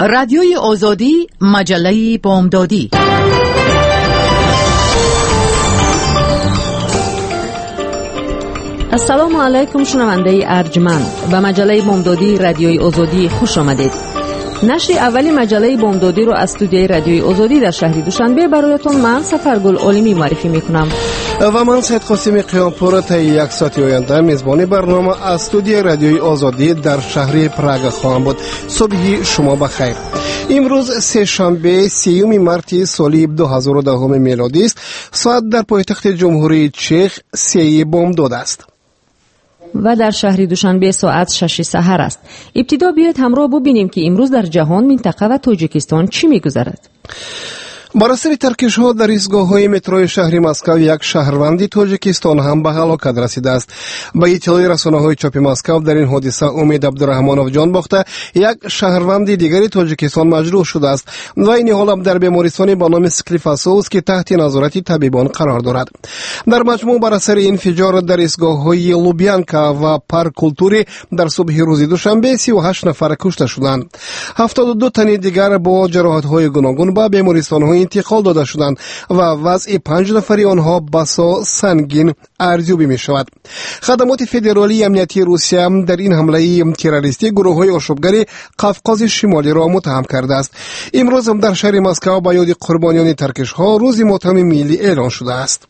رادیوی آزادی، مجله بامدادی. السلام علیکم شنونده ارجمند، به مجله بامدادی رادیوی آزادی خوش آمدید. نشر اولی مجله بامدادی رو از استودیوی رادیوی آزادی در شهر دوشنبه برایتون من سفرگل عالمی معرفی میکنم و من سید قاسم قیامپور تا یک ساعت آینده میزبان برنامه از استودیوی رادیوی آزادی در شهر پراگ خواهم بود. صبح شما بخیر. امروز سه شنبه 30 مارس سال 2010 میلادی است. ساعت در پایتخت جمهوری چک 3 بامداد است و در شهر دوشنبه ساعت 6 سحر است. ابتدا بیایید همراه ببینیم که امروز در جهان، منطقه و تاجیکستان چی میگذرد. بر اثر ترکش ها در ایستگاه‌های مترو شهر مسکو یک شهروند تاجیکستان هم به هلاکت رسیده است. با اطلاع رسانه‌های چاپ مسکو در این حادثه امید عبدالرحمانوف جان باخته، یک شهروند دیگری تاجیکستان مجروح شده است و این حال در بیمارستانی به نام سکلیفاسوس که تحت نظارت طبیبان قرار دارد. در مجموع بر اثر انفجار در ایستگاه‌های لوبیانکا و پارک کلتوری در صبح روز دوشنبه 38 نفر کشته شدند. 72 تن دیگر با جراحت‌های گوناگون به بیمارستان‌های انتقال داده شدند و وضع 5 نفری آنها بسا سنگین ارزیابی می شود. خدمات فدرالی امنیتی روسیه در این حمله تروریستی گروه‌های آشوبگر قفقاز شمالی را متهم کرده است. امروز در شهر مسکو به یاد قربانیان ترکش‌ها روز ماتم ملی اعلان شده است.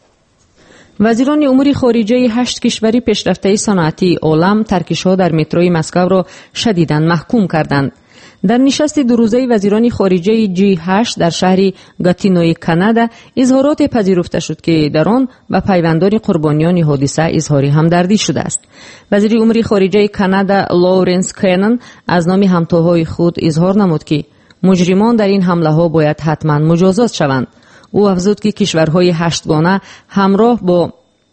وزیران امور خارجه 8 کشوری پیشرفته صنعتی عالم ترکش‌ها در متروی مسکو را شدیداً محکوم کردند. در نشست دو روزه وزیران خارجه G8 در شهر گاتینوی کانادا اظهارات پذیرفته شد که در آن به پیوندان قربانیان حادثه اظهار همدردی شده است. وزیر امور خارجه کانادا لورنس کنن از نام همتاهای خود اظهار نمود که مجرمان در این حمله ها باید حتما مجازات شوند. او افزود که کشورهای هشتگانه همراه با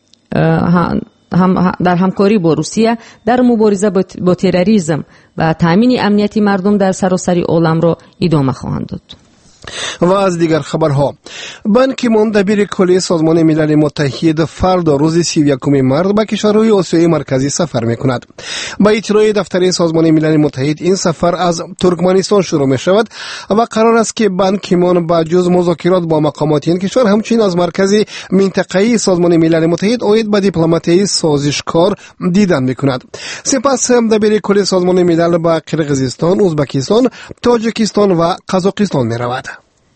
در همکاری با روسیه در مبارزه با تروریسم و تامین امنیت مردم در سراسر عالم را ادامه خواهند داد. و از دیگر خبرها، بان کی مون دبیر کلی سازمان ملل متحد فردا روز 31 مارس به کشورهای آسیای مرکزی سفر میکند. با اطلاع دفتر سازمان ملل متحد این سفر از ترکمنستان شروع می شود و قرار است که بان کی مون با جز مذاکرات با مقامات این کشور همچنین از مرکز منطقه‌ای سازمان ملل متحد اوید به دیپلماتی سازشکار دیدن میکند. سپس دبیر کلی سازمان ملل با قرقیزستان، ازبکستان، تاجیکستان و قزاقستان میرود.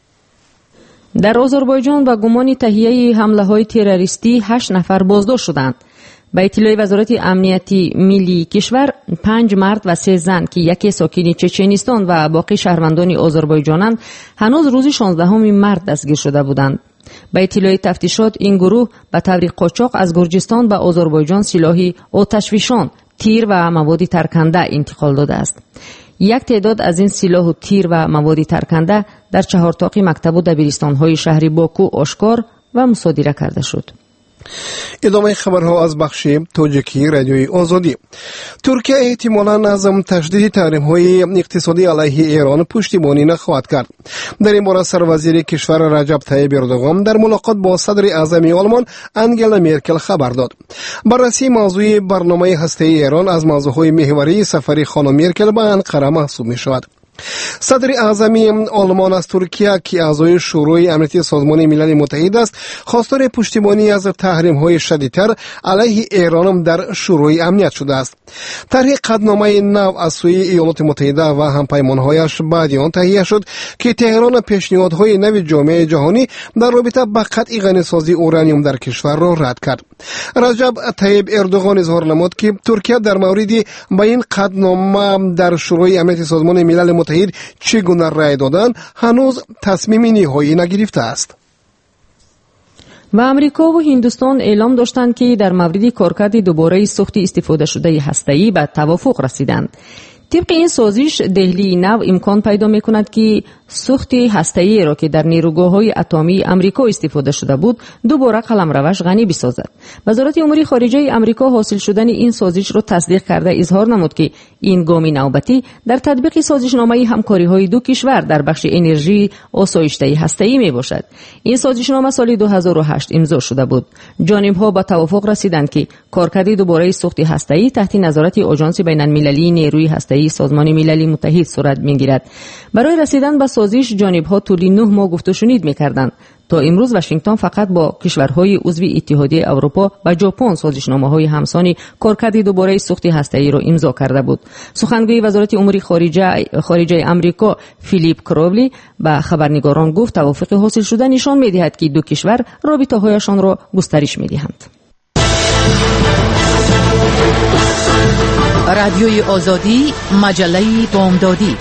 در آذربایجان با گمان تهیه حمله‌های تروریستی 8 نفر بازداشت شدند. با اطلاع وزارت امنیتی ملی کشور 5 مرد و 3 زن که یکی ساکن چچنستان و باقی شهروندان آذربایجانند هنوز روز 16 مارس دستگیر شده بودند. با اطلاع تفتیشات این گروه به طور قاچاق از گرجستان به آذربایجان سلاح آتشفشان، تیر و مواد ترکنده انتقال داده است. یک تعداد از این سلاح و تیر و مواد ترکنده در 4 تاق مکتب و دبیرستان‌های شهر باکو آشکار و مصادره کرده شد. ادامه خبرها از بخش تاجیکی رادیوی آزادی. ترکیه احتمالاً از تشدید تحریم‌های اقتصادی علیه ایران پشتیبانی نخواهد کرد. در این باره سروزیر کشور رجب طیب اردوغان در ملاقات با صدر اعظم آلمان انگلا مرکل خبر داد. بررسی موضوع برنامه هسته‌ای ایران از موضوعهای محوری سفر خانم مرکل به انقره محسوب می‌شود. صدر اعظم آلمان از ترکیه که اعضای شورای امنیتی سازمان ملل متحد است، خواستار پشتیبانی از تحریم‌های شدیدتر علیه ایران در شورای امنیت شده است. طرح قطعنامه نو از سوی ایالات متحده و همپیمان‌هایش بعد آن تهیه شد که تهران پیشنهادهای نو جامعه جهانی در رابطه با قطع غنیسازی اورانیوم در کشور را رد کرد. رجب طیب اردوغان اظهار نمود که ترکیه در مورد با این قطعنامه در شورای امنیت سازمان ملل متحد چگونه رای دادن هنوز تصمیم نهایی نگرفته است. و امریکا و هندوستان اعلام داشتند که در مورد کارکرد دوباره سوخت استفاده شده هسته‌ای به توافق رسیدند. طبق این سازش دهلی نو امکان پیدا می‌کند که سوخت هسته‌ای را که در نیروگاه‌های اتمی آمریکا استفاده شده بود دوباره قلمروش غنی بسازد. وزارت امور خارجه آمریکا حاصل شدن این سازش را تصدیق کرده اظهار نمود که این گام نوبتی در تطبیق سازشنامه همکاری‌های دو کشور در بخش انرژی آسایشته هسته‌ای میباشد. این سازشنامه سال 2008 امضا شده بود. جانب‌ها به توافق رسیدند که کارکرد دوباره سوخت هسته‌ای تحت نظارت آژانس بین‌المللی نیروی هسته‌ای سازمان ملل متحد صورت می‌گیرد. برای رسیدن به سازش جانب‌ها طولی 9 ماه گفت و شنید می‌کردند. تا امروز واشنگتن فقط با کشورهای عضو اتحادیه اروپا و ژاپن سازشنامه‌های همسان کارکرد دوباره سوخت هسته‌ای را امضا کرده بود. سخنگوی وزارت امور خارجه آمریکا فیلیپ کرولی به خبرنگاران گفت توافق حاصل شده نشان می‌دهد که دو کشور رابطه‌هایشان را گسترش می‌دهند. رادیوی آزادی، مجله بامدادی.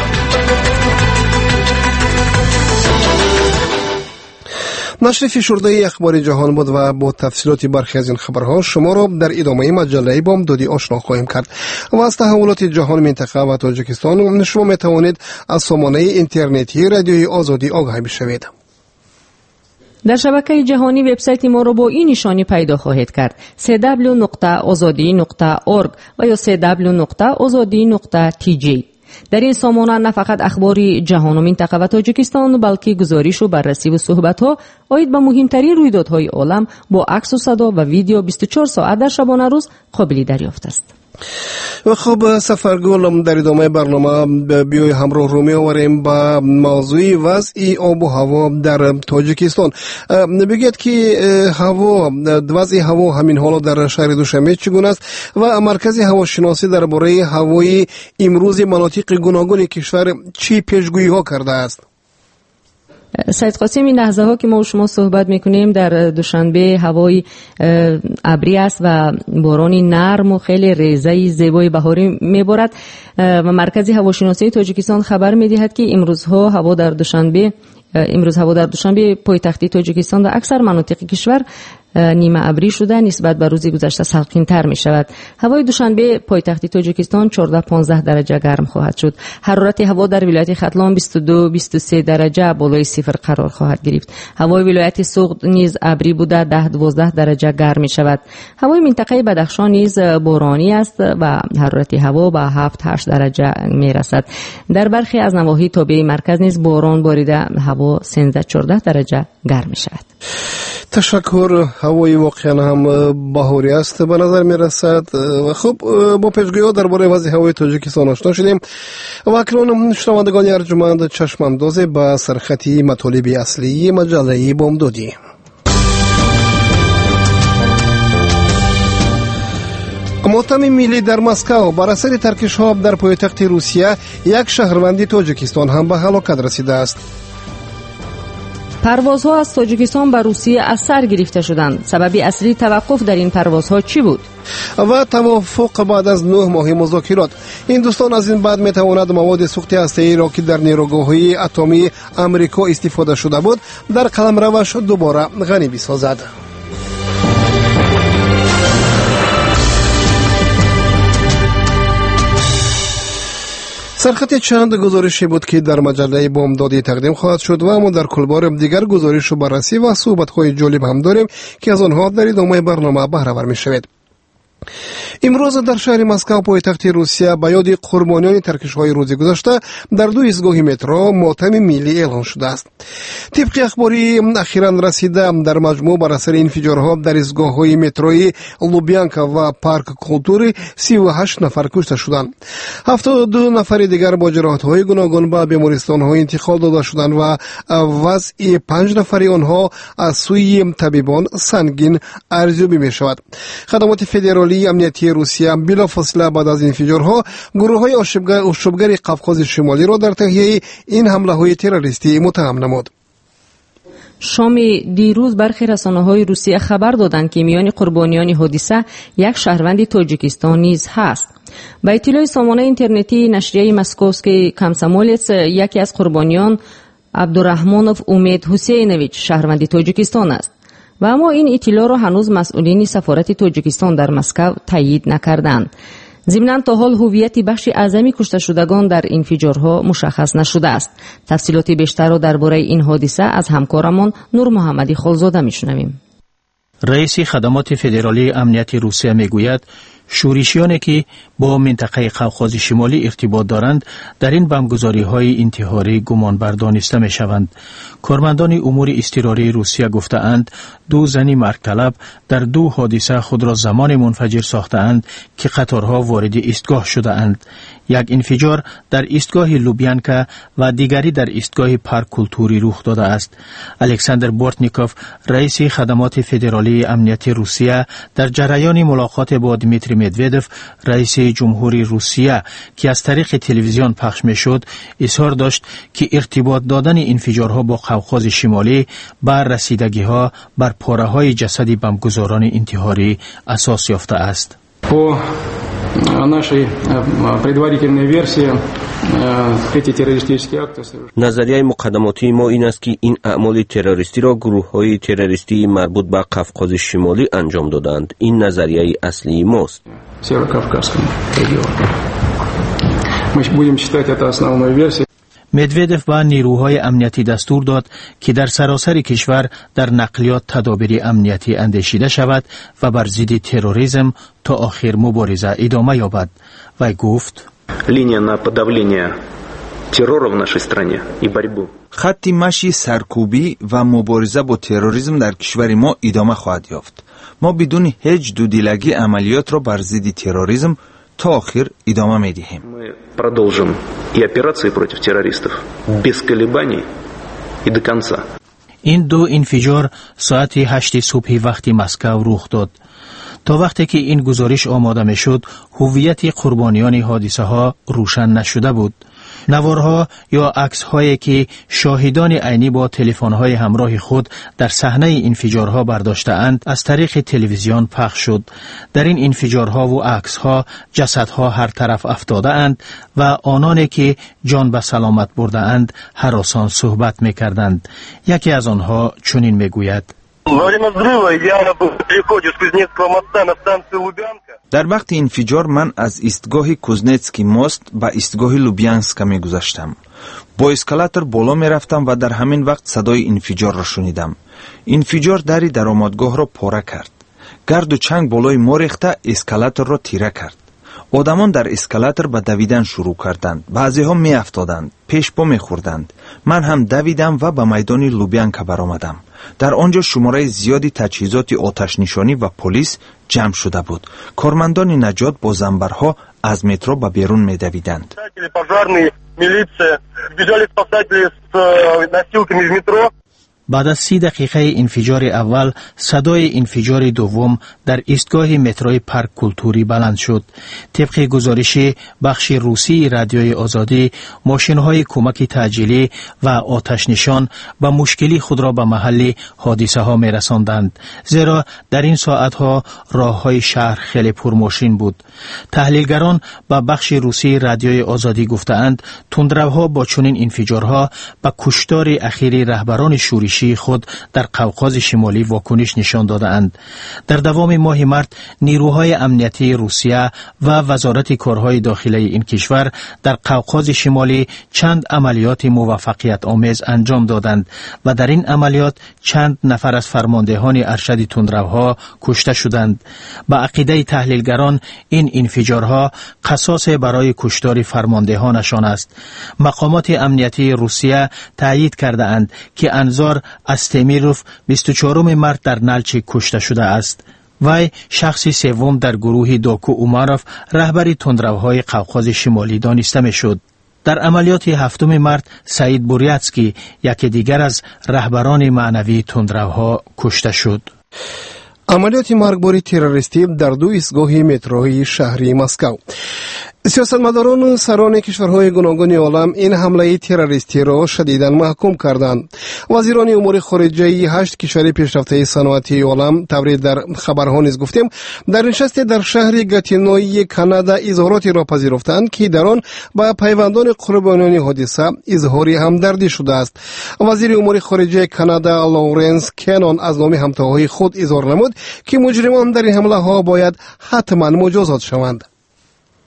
نشر فشرده اخبار جهان بود و با تفصیلات برخی از این خبرها شما را در ادامه مجله بامدادی آشنا خواهیم کرد. و از تحولات جهان، منطقه و تاجیکستان شما می توانید از سامانه اینترنتی رادیوی آزادی آگاه بشوید. در شبکه جهانی وبسایت ما را با این نشانی پیدا خواهید کرد: www.azadi.org و یا www.azadi.tj. در این سامانه نه فقط اخبار جهان و منطقه و تاجیکستان بلکه گزارش و بررسی و صحبت‌ها آید به مهمترین رویدادهای عالم با عکس و صدا و ویدیو 24 ساعت در شبانه روز قابل دریافت است. و خب سفرگل، در ادامه برنامه بیای همراه رو می آوریم با موضوع وضع آب و هوا در تاجیکستان. بگید که وضع هوا همین حالا در شهر دوشنبه چگونه است و مرکز هواشناسی درباره هوای امروز مناطق گوناگون کشور چی پیشگویی ها کرده است؟ سید قاسم، این لحظه ها که ما و شما صحبت میکنیم در دوشنبه هوای ابری است و بارانی نرم و خیلی ریزه زیبای بهاری میبارد و مرکز هواشناسی تاجیکستان خبر میدهد که امروز هوا در دوشنبه پایتخت تاجیکستان در اکثر مناطق کشور نیمه ابری شده، نسبت به روز گذشته سال‌تر می شود. هوای دوشنبه پایتخت تاجیکستان 14-15 درجه گرم خواهد شد. حرارت هوا در ولایت ختلان 22-23 درجه بالای صفر قرار خواهد گرفت. هوای ولایت سوغد نیز ابری بوده 10-12 درجه گرم می شود. هوای منطقه بدخشان نیز بارانی است و حرارت هوا به 7-8 درجه می رسد. در برخی از نواحی تابع مرکز نیز باران باریده هوا 13-14 درجه گرم می شود. تشکر. هوای واقعا هم بهاری است به نظر می رسد. خب با پیشگویی ها درباره وضع هوای تاجیکستان آشنا شدیم و اکنون شنوندگان ارجمند چشم انداز به سرخطی مطالب اصلی مجله بامدادی. ماتم ملی در مسکو بر اثر ترکش ها در پایتخت روسیه یک شهروند تاجیکستان هم به هلاکت رسیده است. پروازها از تاجیکستان به روسیه از سر گرفته شدند. سبب اصلی توقف در این پروازها چی بود؟ و توافق بعد از 9 ماه مذاکرات. هندوستان از این بعد میتواند مواد سوخت هسته‌ای را که در نیروگاه‌های اتمی آمریکا استفاده شده بود در قلمروش دوباره غنی بسازد. سرخط چند گزارشی بود که در مجله بامدادی تقدیم خواهد شد و اما در کلبار دیگر گزارش و بررسی و صحبت‌های جالب هم داریم که از آنها در ادامه برنامه بهره‌ور می‌شوید. امروز در شهر مسکو پایتخت روسیه به یاد قربانیان ترکش‌های روز گذشته در 2 ایستگاه مترو ماتم ملی اعلان شده است. طبق اخباری اخیراً رسیده در مجموع بر اثر انفجارها در ایستگاه‌های متروی لوبیانکا و پارک کلتوری 38 نفر کشته شدند. 72 نفر دیگر با جراحت‌های گوناگون به بیمارستان‌ها انتقال داده شدند و وضع 5 نفر آنها از سوی طبیبان سنگین ارزیابی می‌شود. خدمات فدرالی امنیتی روسیه بلافاصله بعد از انفجارها گروه‌های آشوبگر قفقاز شمالی را در تهیه این حمله‌های تروریستی متهم نمود. شام دیروز برخی رسانه‌های روسیه خبر دادند که میان قربانیان حادثه یک شهروند تاجیکستان نیز هست. با اطلاع سامانه اینترنتی نشریه مسکووسکی کامسomolets یکی از قربانیان عبدالرحمانوف امید حسینویچ شهروند تاجیکستان است. و اما این اطلاع را هنوز مسئولین سفارت تاجیکستان در مسکو تایید نکردند. ضمناً تا حال هویت بخش اعظمی کشته شدگان در انفجارها مشخص نشده است. تفصیلات بیشتر را درباره این حادثه از همکارمان نور محمدی خالزاده میشنویم. رئیس خدمات فدرالی امنیت روسیه میگوید شورشیانی که با منطقه قوقاز شمالی ارتباط دارند در این بمبگذاری‌های انتحاری گمانبر دانسته می‌شوند. کارمندان امور اضطراری روسیه گفته‌اند 2 زن مرگ طلب در 2 حادثه خود را زمان منفجر ساخته‌اند که قطارها وارد ایستگاه شده‌اند. یک انفجار در ایستگاه لوبیانکا و دیگری در ایستگاه پارک کلتوری رخ داده است. الکساندر بورتنیکوف رئیس خدمات فدرالی امنیت روسیه در جریان ملاقات با دیمیتری مدودف رئیس جمهوری روسیه که از طریق تلویزیون پخش میشد اظهار داشت که ارتباط دادن انفجارها با قوقاز شمالی بر رسیدگی‌ها بر پاره‌های جسد بمبگذاران انتحاری اساس یافته است. نظریه مقدماتی ما این است که این اعمال تروریستی را گروه‌های تروریستی مربوط به قفقاز شمالی انجام دادند. این نظریه اصلی ماست. مدودف با نیروهای امنیتی دستور داد که در سراسر کشور در نقلیات تدابیر امنیتی اندیشیده شود و بر ضد تروریسم تا آخر مبارزه ادامه یابد. و گفت خط مشی سرکوبی و مبارزه با تروریسم در کشور ما ادامه خواهد یافت. ما بدون هیچ دودیلگی عملیات را بر ضد تروریسم تا آخر ادامه می‌دهیم. Продолжим и операции против террористов без колебаний и до конца. این 2 انفجار ساعت 8 صبح وقت مسکو رخ داد. تا وقتی که این گزارش آماده میشد هویت قربانیان حادثه ها روشن نشده بود. نوارها یا عکس‌هایی که شاهدان عینی با تلفن‌های همراه خود در صحنه انفجارها برداشته‌اند از طریق تلویزیون پخش شد. در این انفجارها و عکس‌ها جسدها هر طرف افتاده‌اند و آنانی که جان به سلامت برده‌اند هراسان صحبت می‌کردند. یکی از آنها چنین می‌گوید: در وقت انفجار من از ایستگاه کوزنتسکی موست به ایستگاه لوبیانسکا می گذشتم. با اسکالاتور بالا می رفتم و در همین وقت صدای انفجار را شنیدم. انفجار دری درآمدگاه را پاره کرد. گرد و چنگ بالای ما ریخته اسکالاتور را تیره کرد. آدمان در اسکالاتور به دویدن شروع کردند. بعضی‌ها می افتادند، پیش پا می خوردند. من هم دویدم و به میدان لوبیانکا برآمدم. در آنجا شماره زیادی تجهیزات آتش نشانی و پلیس جمع شده بود. کارمندان نجات با زنبرها از مترو به بیرون می دویدند. بعد از 30 دقیقه انفجار اول صدای انفجار دوم در ایستگاه متروی پارک کلتوری بلند شد. طبق گزارش بخش روسی رادیوی آزادی ماشین‌های کمک تعجیلی و آتش نشان با مشکلی خود را به محل حادثه ها می رساندند، زیرا در این ساعتها راه‌های شهر خیلی پرماشین بود. تحلیلگران با بخش روسی رادیوی آزادی گفتند تندروها با چنین انفجارها به کشتار اخیر رهبران شورشی خود در قوقاز شمالی واکنش نشان دادند. در دوام ماه مارت نیروهای امنیتی روسیه و وزارت کارهای داخلی این کشور در قوقاز شمالی چند عملیات موفقیت آمیز انجام دادند و در این عملیات چند نفر از فرماندهان ارشد تندروها کشته شدند. با عقیده تحلیلگران این انفجارها قصاص برای کشتار فرماندهانشان است. مقامات امنیتی روسیه تایید کرده اند که انظار استمیروف 24 مارت در نلچی کشته شده است. وی شخص سوم در گروه داکو اوماروف رهبر تندروهای قوقاز شمالی دانسته میشد. در عملیات 7 مارت سعید بوریاتسکی یکی دیگر از رهبران معنوی تندروها کشته شد. عملیات مرگباری تروریستی در 2 ایستگاه متروی شهری مسکو. سیاستمداران سران کشورهای گوناگون عالم این حمله تروریستی را شدیداً محکوم کردند. وزیران امور خارجه 8 کشور پیشرفته صنعتی عالم تبریز در خبرها نیز گفتیم در نشست در شهر گاتینوی کانادا اظهاراتی را پذیرفتند که در آن با پیوندان قربانیان حادثه اظهار همدردی شده است. وزیر امور خارجه کانادا لورنس کنون از نام همتاهای خود اظهار نمود که مجرمان در این حمله ها باید حتما مجازات شوند.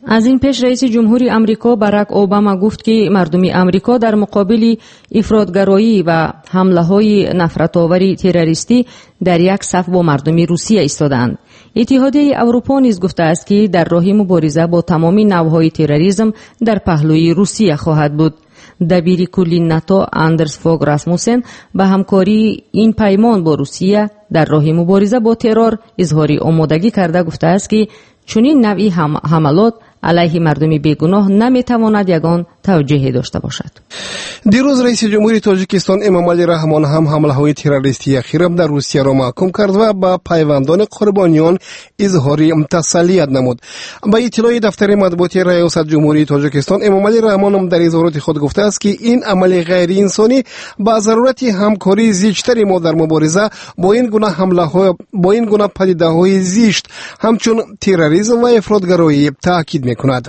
از این پیش رئیس جمهوری آمریکا باراک اوباما گفت که مردم آمریکا در مقابل افراطگرایی و حمله‌های نفرت‌آور تروریستی در یک صف با مردم روسیه ایستادند. اتحادیه اروپا نیز گفته است که در راه مبارزه با تمام نوع‌های تروریسم در پهلوی روسیه خواهد بود. دبیر کلی ناتو اندرس فوگ راسموسن به همکاری این پیمان با روسیه در راه مبارزه با ترور اظهار آمادگی کرده گفته است که چنین نوعی حملات علیه مردم بیگناه نمیتواند یگان توجیهی داشته باشد. دیروز رئیس جمهوری تاجیکستان امامعلی رحمان هم حمله‌های تروریستی اخیر در روسیه را محکوم کرد و با پیوندان قربانیان اظهار تسلیت نمود. با اطلاع دفتر مطبوعاتی ریاست جمهوری تاجیکستان امامعلی رحمان در اظهارات خود گفته است که این عمل غیر انسانی با ضرورت همکاری زیستری ما در مبارزه با این گونه پدیده‌های زیست همچون تروریسم و افراطگرایی تاکید می‌کند.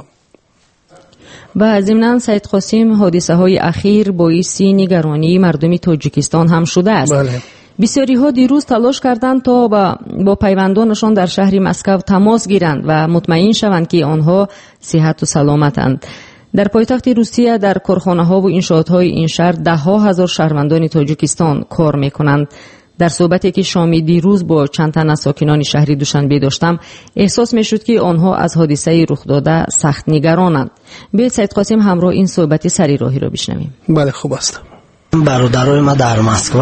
و ضمناً سید قاسم حادثه‌های اخیر باعث نگرانی مردم تاجیکستان هم شده است. بله. بسیاری ها دیروز تلاش کردند تا با پیوندانشان در شهر مسکو تماس گیرند و مطمئن شوند که آنها صحت و سلامتند. در پایتخت روسیه در کارخانه‌ها و انشاءات‌های این شهر ده‌ها هزار شهروندان تاجیکستان کار می‌کنند. در صحبتی که شامی دیروز با چند تن از ساکنان شهر دوشنبه داشتم احساس میشد که آنها از حادثه رخ داده سخت نگرانند. به سید قاسم همراه این صحبت سری راهی را بشنویم. بله خوب است. برادرای ما در مسکو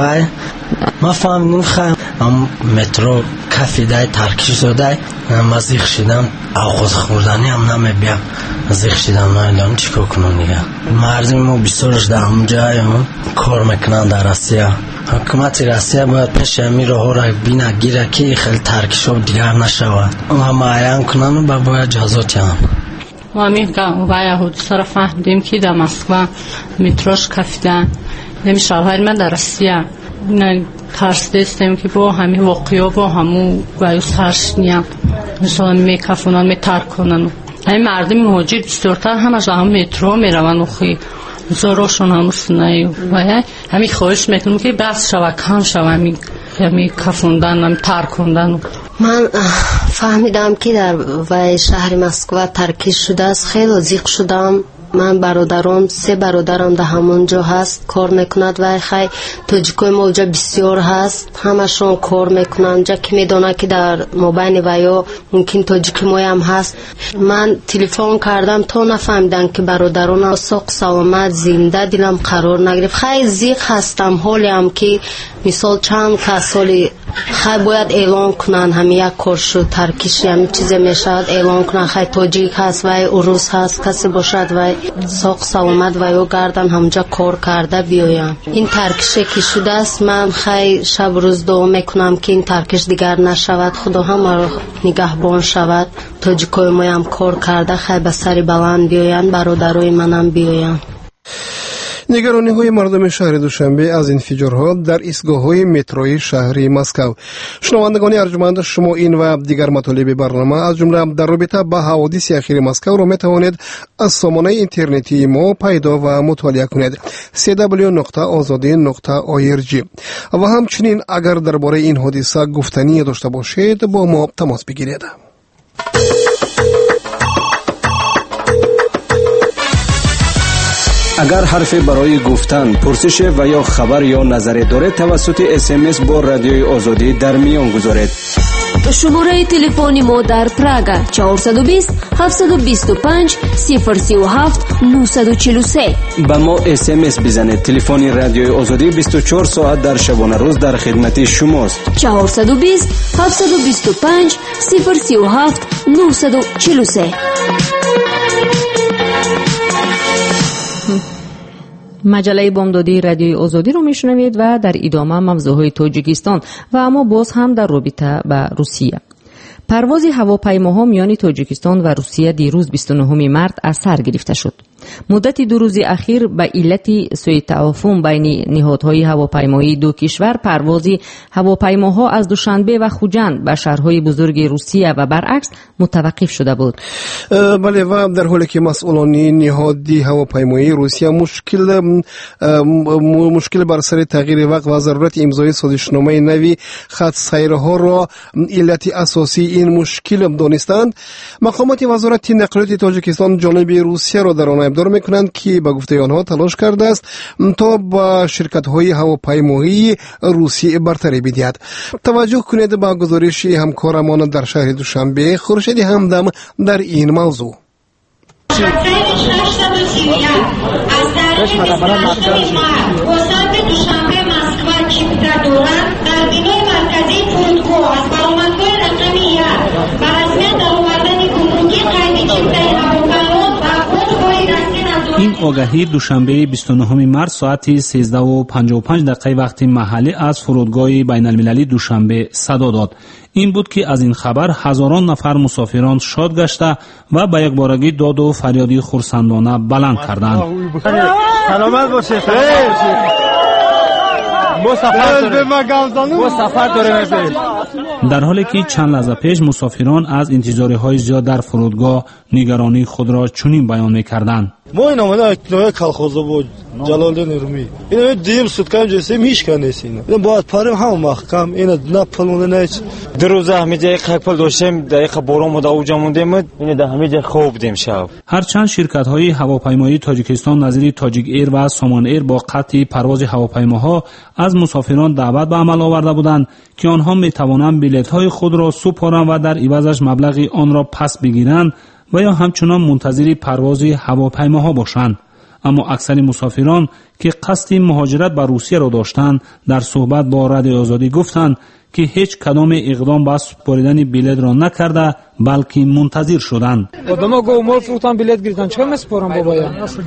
ما فهمیدیم خیلی مترو کافی دای ترکیش شده ما زیخ شدم آغاز خوردنی هم نمیبیم زیخ شدم نمیدونم چیکار کنم دیگه. مردم ما بسیارش در اونجا کار میکنن در روسیه. حکومت روسیه باید پیش امی راه را بینه گیره که خیلی ترکیش ها دیگر نشود و معین کنن و باید جازاتی هم. ما وای حدوث را فهمیدیم که در مسکو متروش کافیده نمیشه. من در روسیه ترس دستم که با همین واقعا با همون وایس هرش نیم مثلا میکفونن میترک کنن. این مردم مهاجر بسیارتر هم از هم مترو میروند و خیلی زاراشون هم سنایی و همین خواهش میکنم که بس شوه کم شوه همین کفوندن هم ترک کندن. من فهمیدم که در وای شهر مسکو ترکیش شده است. خیلی زیق شدم. من برادرم 3 برادرم در همونجا هست کار میکند و خیلی تاجیکای ما اونجا بسیار هست همشون کار میکنن جا که میدونه که در مابین ویا ممکن تاجیک ما هم هست. من تلفن کردم تا نفهمیدن که برادران ساق سلامت زنده دلم قرار نگرفت. خیلی زیق هستم حالی هم که مثال چند کسالی خیلی باید اعلان کنن همین یک کار شد ترکیشی همین چیز میشد اعلان کنن خیلی تاجیک هست و اروس هست کسی باشد و ساق سلامت و یا گردن همجا کار کرده بیایم. این ترکیشی که شده است من خیلی شب روز دعا میکنم که این ترکیش دیگر نشود خدا همه را نگهبان شود تاجیکای ما هم کار کرده خیلی به سری بلند بیاین برادرای منم بیاین. نگرانی های مردم شهر دوشنبه از انفجارها در ایستگاه‌های متروی شهر مسکو. شنوندگان ارجمند شما این و دیگر مطالب برنامه از جمله در رابطه با حوادث اخیر مسکو را میتوانید از سامانه اینترنتی ما پیدا و مطالعه کنید www.azadi.org و همچنین اگر درباره این حادثه گفتنی داشته باشید با ما تماس بگیرید. اگر حرفی برای گفتن، پرسش و یا خبر یا نظری دارید توسط SMS با رادیوی آزادی در میان گذارید. شماره تلفن ما در پراگ 420 725 037 943. با ما SMS بزنید. تلفن رادیوی آزادی 24 ساعت در شبانه روز در خدمت شماست. 420 725 037 943. مجله بامدادی رادیوی آزادی رو میشنوید و در ادامه موضوعهای تاجیکستان و اما باز هم در رابطه با روسیه. پرواز هواپیماها میان تاجیکستان و روسیه دیروز 29 مارس از سر گرفته شد. مدت 2 روز اخیر به علت سوء تفاهم بین نهادهای هواپیمایی دو کشور پرواز هواپیماها از دوشنبه و خوجند به شهرهای بزرگ روسیه و برعکس متوقف شده بود. بله، و در حالی که مسئولان نهادی هواپیمایی روسیه مشکل بر سر تغییر وقت و ضرورت امضای سازشنامه نوی خط سیرها را علت اساسی این مشکل دانستند، مقامات وزارت نقلیات تاجیکستان جانب روسیه را در آن ابدار میکنند که به گفته آنها تلاش کرده است تا با شرکت‌های هواپیمایی روسی برتری بدهد. توجه کنید به گزارش همکارمان در شهر دوشنبه خورشید همدم در این موضوع. از دوشنبه مسکو چیپتا دوران در بینای مرکزی فرودگاه از برآمدگاه رقمی 1 به رسمیت در آوردن گمرکی قید چیپتای هواپیما و فرودگاه رسمی از این آگهی دوشنبه 29 مارس ساعت 13:55 وقت محلی از فرودگاه بین المللی دوشنبه صدا داد. این بود که از این خبر هزاران نفر مسافران شاد گشته و به یک بارگی داد و فریادی خرسندانه بلند کردند. سلامت باشید. در حالی که چند لحظه پیش مسافران از انتظارهای زیاد در فرودگاه نگرانی خود را چنین بیان می‌کردند. ما این آمده اکنای کلخوزه بود جلالدین رومی اینو دیم سودکم جسیم هیچ کنیسین این باید پاریم هم محکم اینو نه پلمونه نیچ در روز همه جای پل داشتیم دقیقه بارون بود اوجا موندیم اینو در همه جای خوب بودیم شب. هرچند شرکت‌های هواپیمایی تاجیکستان نظیر تاجیک ایر و سامان ایر با قطع پرواز هواپیماها از مسافران دعوت به عمل آورده بودند که آنها می‌توانند بلیط‌های خود را سپارند و در عوضش مبلغی آن را پس بگیرند و یا همچنان منتظر پرواز هواپیماها باشند، اما اکثر مسافران که قصد مهاجرت به روسیه را داشتند در صحبت با رادیو آزادی گفتند که هیچ کدام اقدام به سپاریدن بلیط را نکرده بلکه منتظر شدند. آدم‌ها گفت فروختن بلیط گرفتن چرا مسپارم بابایا؟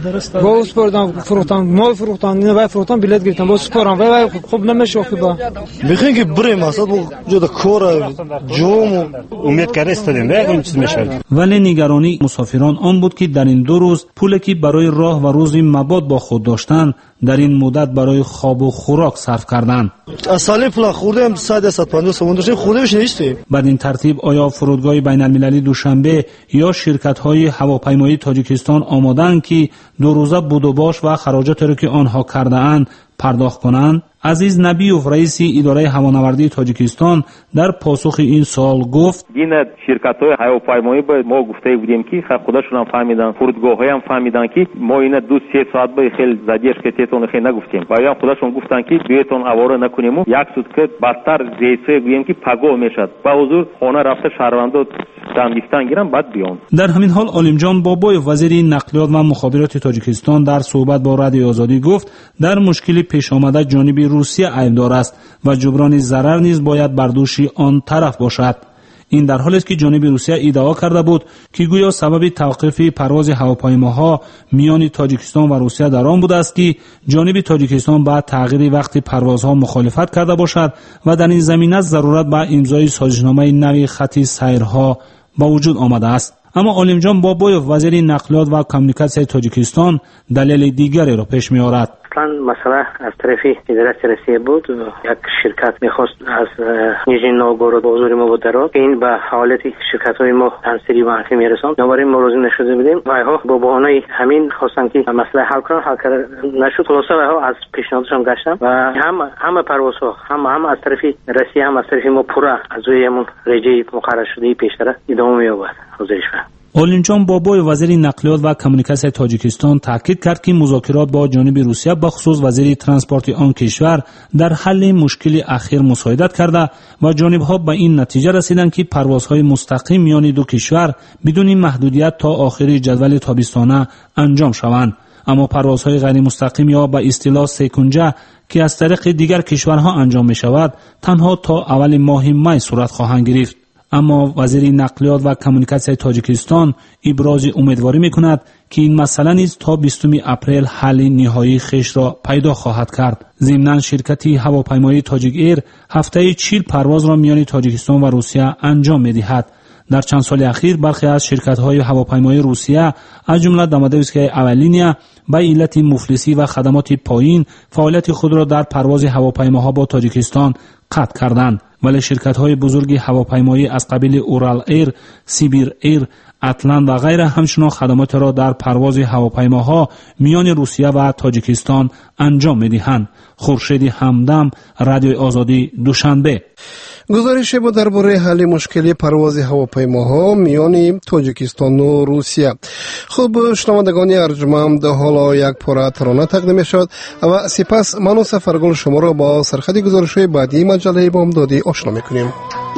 با سپاردن فروختن مال فروختن نه باید فروختن بلیط گرفتن با سپارم و خوب نمیشه خوبه. میخوان که بریم اصلا جدا کار جوم امید کرده استادیم نه چیز میشه. ولی نگرانی مسافران آن بود که در این 2 روز پولی که برای راه و روزی مباد با خود داشتند در این مدت برای خواب و خوراک صرف کردند. اصلا پول خوردیم 150 سوم داشتیم خوردیمش نیستیم. بعد این ترتیب آیا فرودگاه بین المللی دوشنبه یا شرکت‌های هواپیمایی تاجیکستان آماده‌اند که 2 روزه بود و باش و خراجاتی را که آنها کرده اند پرداخت کنند؟ عزیز نبیوف رئیس اداره هوانوردی تاجیکستان در پاسخ این سوال گفت این شرکت‌های هواپیمایی به ما گفته بودیم که خودشون هم فهمیدن، فرودگاه‌ها هم فهمیدن که ما اینا 2-3 ساعت به خیلی زدیش که تیتون خیلی نگفتیم و یا خودشون گفتن که بیتون اواره نکنیم و یک سوتکه بدتر زیسه گویم که پگاه میشد با حضور خانه رفته شهروندو دندیستان گیرن بعد بیان. در همین حال عالمجان بابایف وزیر نقلیات و مخابرات تاجیکستان در صحبت با رادیو آزادی گفت در مشکل پیش آمده جانب روسیه عیبدار است و جبران ضرر نیز باید بر دوش آن طرف باشد. این در حالی است که جانب روسیه ادعا کرده بود که گویا سبب توقف پرواز هواپیماها میان تاجیکستان و روسیه در آن بوده است که جانب تاجیکستان با تغییر وقت پروازها مخالفت کرده باشد و در این زمینه ضرورت به امضای سازشنامه نوی خط سیرها با وجود آمده است. اما عالمجان بابایف وزیر نقلیات و کمیونیکاسیون تاجیکستان دلیل دیگری را پیش می آورد. مسئله از طرف اداره روسیه بود. یک شرکت میخواست از نیژنی نوگورود به حضور ما بود در که این به حالت شرکت‌های ما تنصیری و منفی میرساند. بنابراین ما روزی نشده بودیم و اینها با بهانه همین خواستن که مسئله حل کنن، حل نشد. خلاصه اینها از پیشنهادشان گشتن و همه پروازها هم از طرف روسیه هم از طرف ما پورا از روی همون رجه مقرر شده پیشتر ادامه می‌یابد. عالمجان بابای وزیر نقلیات و کمیونیکاسیون تاجیکستان تاکید کرد که مذاکرات با جانب روسیه به خصوص وزیر ترانسپورت آن کشور در حل مشکل اخیر مساعدت کرده و جانب‌ها به این نتیجه رسیدند که پروازهای مستقیم میان دو کشور بدون محدودیت تا آخر جدول تابستانه انجام شوند. اما پروازهای غیر مستقیم یا به اصطلاح سکونجه که از طریق دیگر کشورها انجام می شود تنها تا اول ماه می صورت خواهند گرفت. اما وزیر نقلیات و کمیونیکاسیون تاجیکستان ابراز امیدواری می‌کند که این مسئله نیز تا 20 اپریل حل نهایی خیش را پیدا خواهد کرد. ضمناً شرکت هواپیمایی تاجیک ایر هفته 40 پرواز را میان تاجیکستان و روسیه انجام می‌دهد. در چند سال اخیر برخی از شرکت‌های هواپیمایی روسیه از جمله دامادویسکای اولینیا به علت مفلسی و خدمات پایین فعالیت خود را در پرواز هواپیماها با تاجیکستان قطع کردند، ولی شرکت‌های بزرگ هواپیمایی از قبیل اورال ایر، سیبیر ایر، اتلان و غیره همچنان خدمات را در پرواز هواپیماها میان روسیه و تاجیکستان انجام می‌دهند. خورشید همدم، رادیوی آزادی، دوشنبه. گزارش با درباره حل مشکلی پرواز هواپیماها میان تاجیکستان و روسیه. خب شنوندگان ارجمند، حالا یک پاره ترانه تقدیم شد و سپس من و سفرگل شما را با سرخط گزارش‌های بعدی مجله بامدادی آشنا می‌کنیم.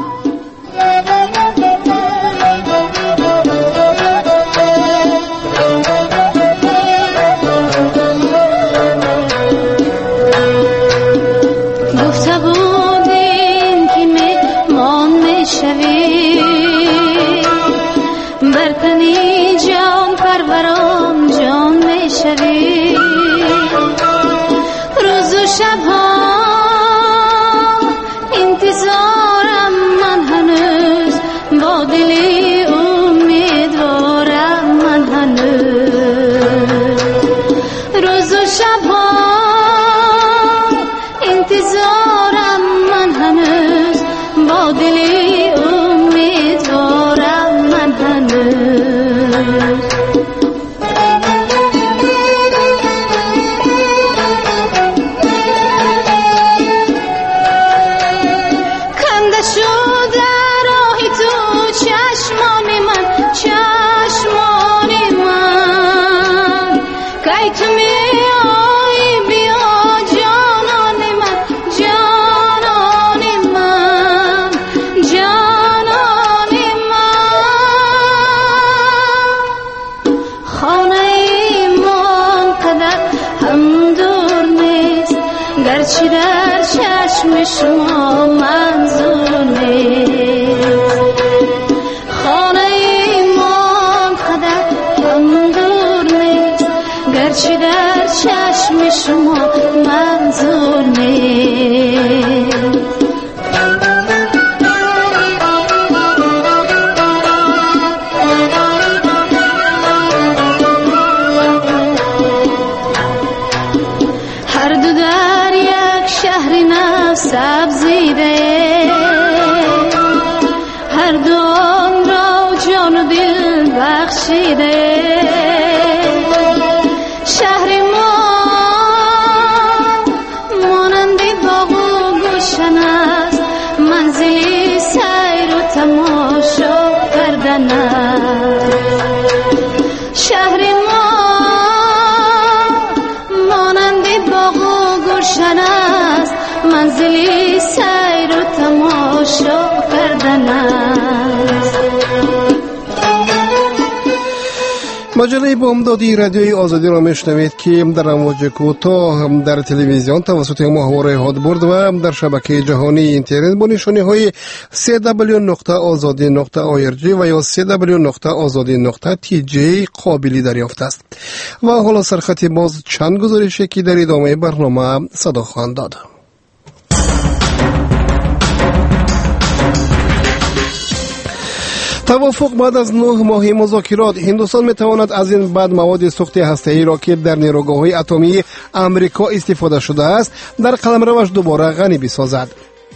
مجله بامدادی رادیوی آزادی را میشنوید که در امواج کوتاه در تلویزیون توسط ماهواره هادبرد و در شبکه جهانی اینترنت با نشانی های www.azadi.org و یا www.azadi.tj قابلی دریافت است. و حالا سرخط باز چند گزارشی که در ادامه برنامه صدا خواهند داد. توافق بعد از 9 ماه مذاکرات، هندوستان میتواند از این بعد مواد سوخت هسته‌ای را که در نیروگاه‌های اتمی آمریکا استفاده شده است در قلمروش دوباره غنی بسازد.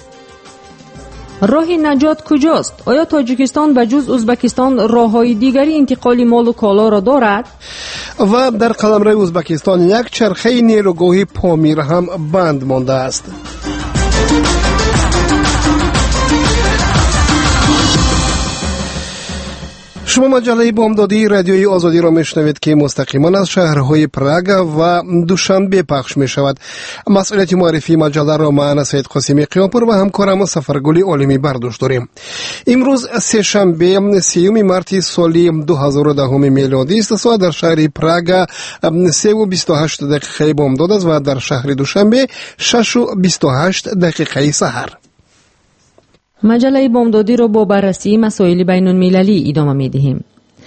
راه نجات کجاست؟ آیا تاجیکستان به جز ازبکستان راه‌های دیگری انتقال مال و کالا را دارد؟ و در قلمرو ازبکستان یک چرخه نیروگاهی پامیر هم بند مانده است. شما مجله بامدادی رادیوی آزادی را میشنوید که مستقیما از شهرهای پراگ و دوشنبه پخش می شود. مسئولیت معرفی مجله را من سید قاسمی قیامپور و همکارم سفرگل عالمی برداشت داریم. امروز سه‌شنبه 30 مارس سال 2010 میلادی است و در شهر پراگ 3:28 دقیقه بامداد است و در شهر دوشنبه 6:28 دقیقه سحر. مجله بامدادی را با بررسی مسائل بین المللی ادامه می دهیم.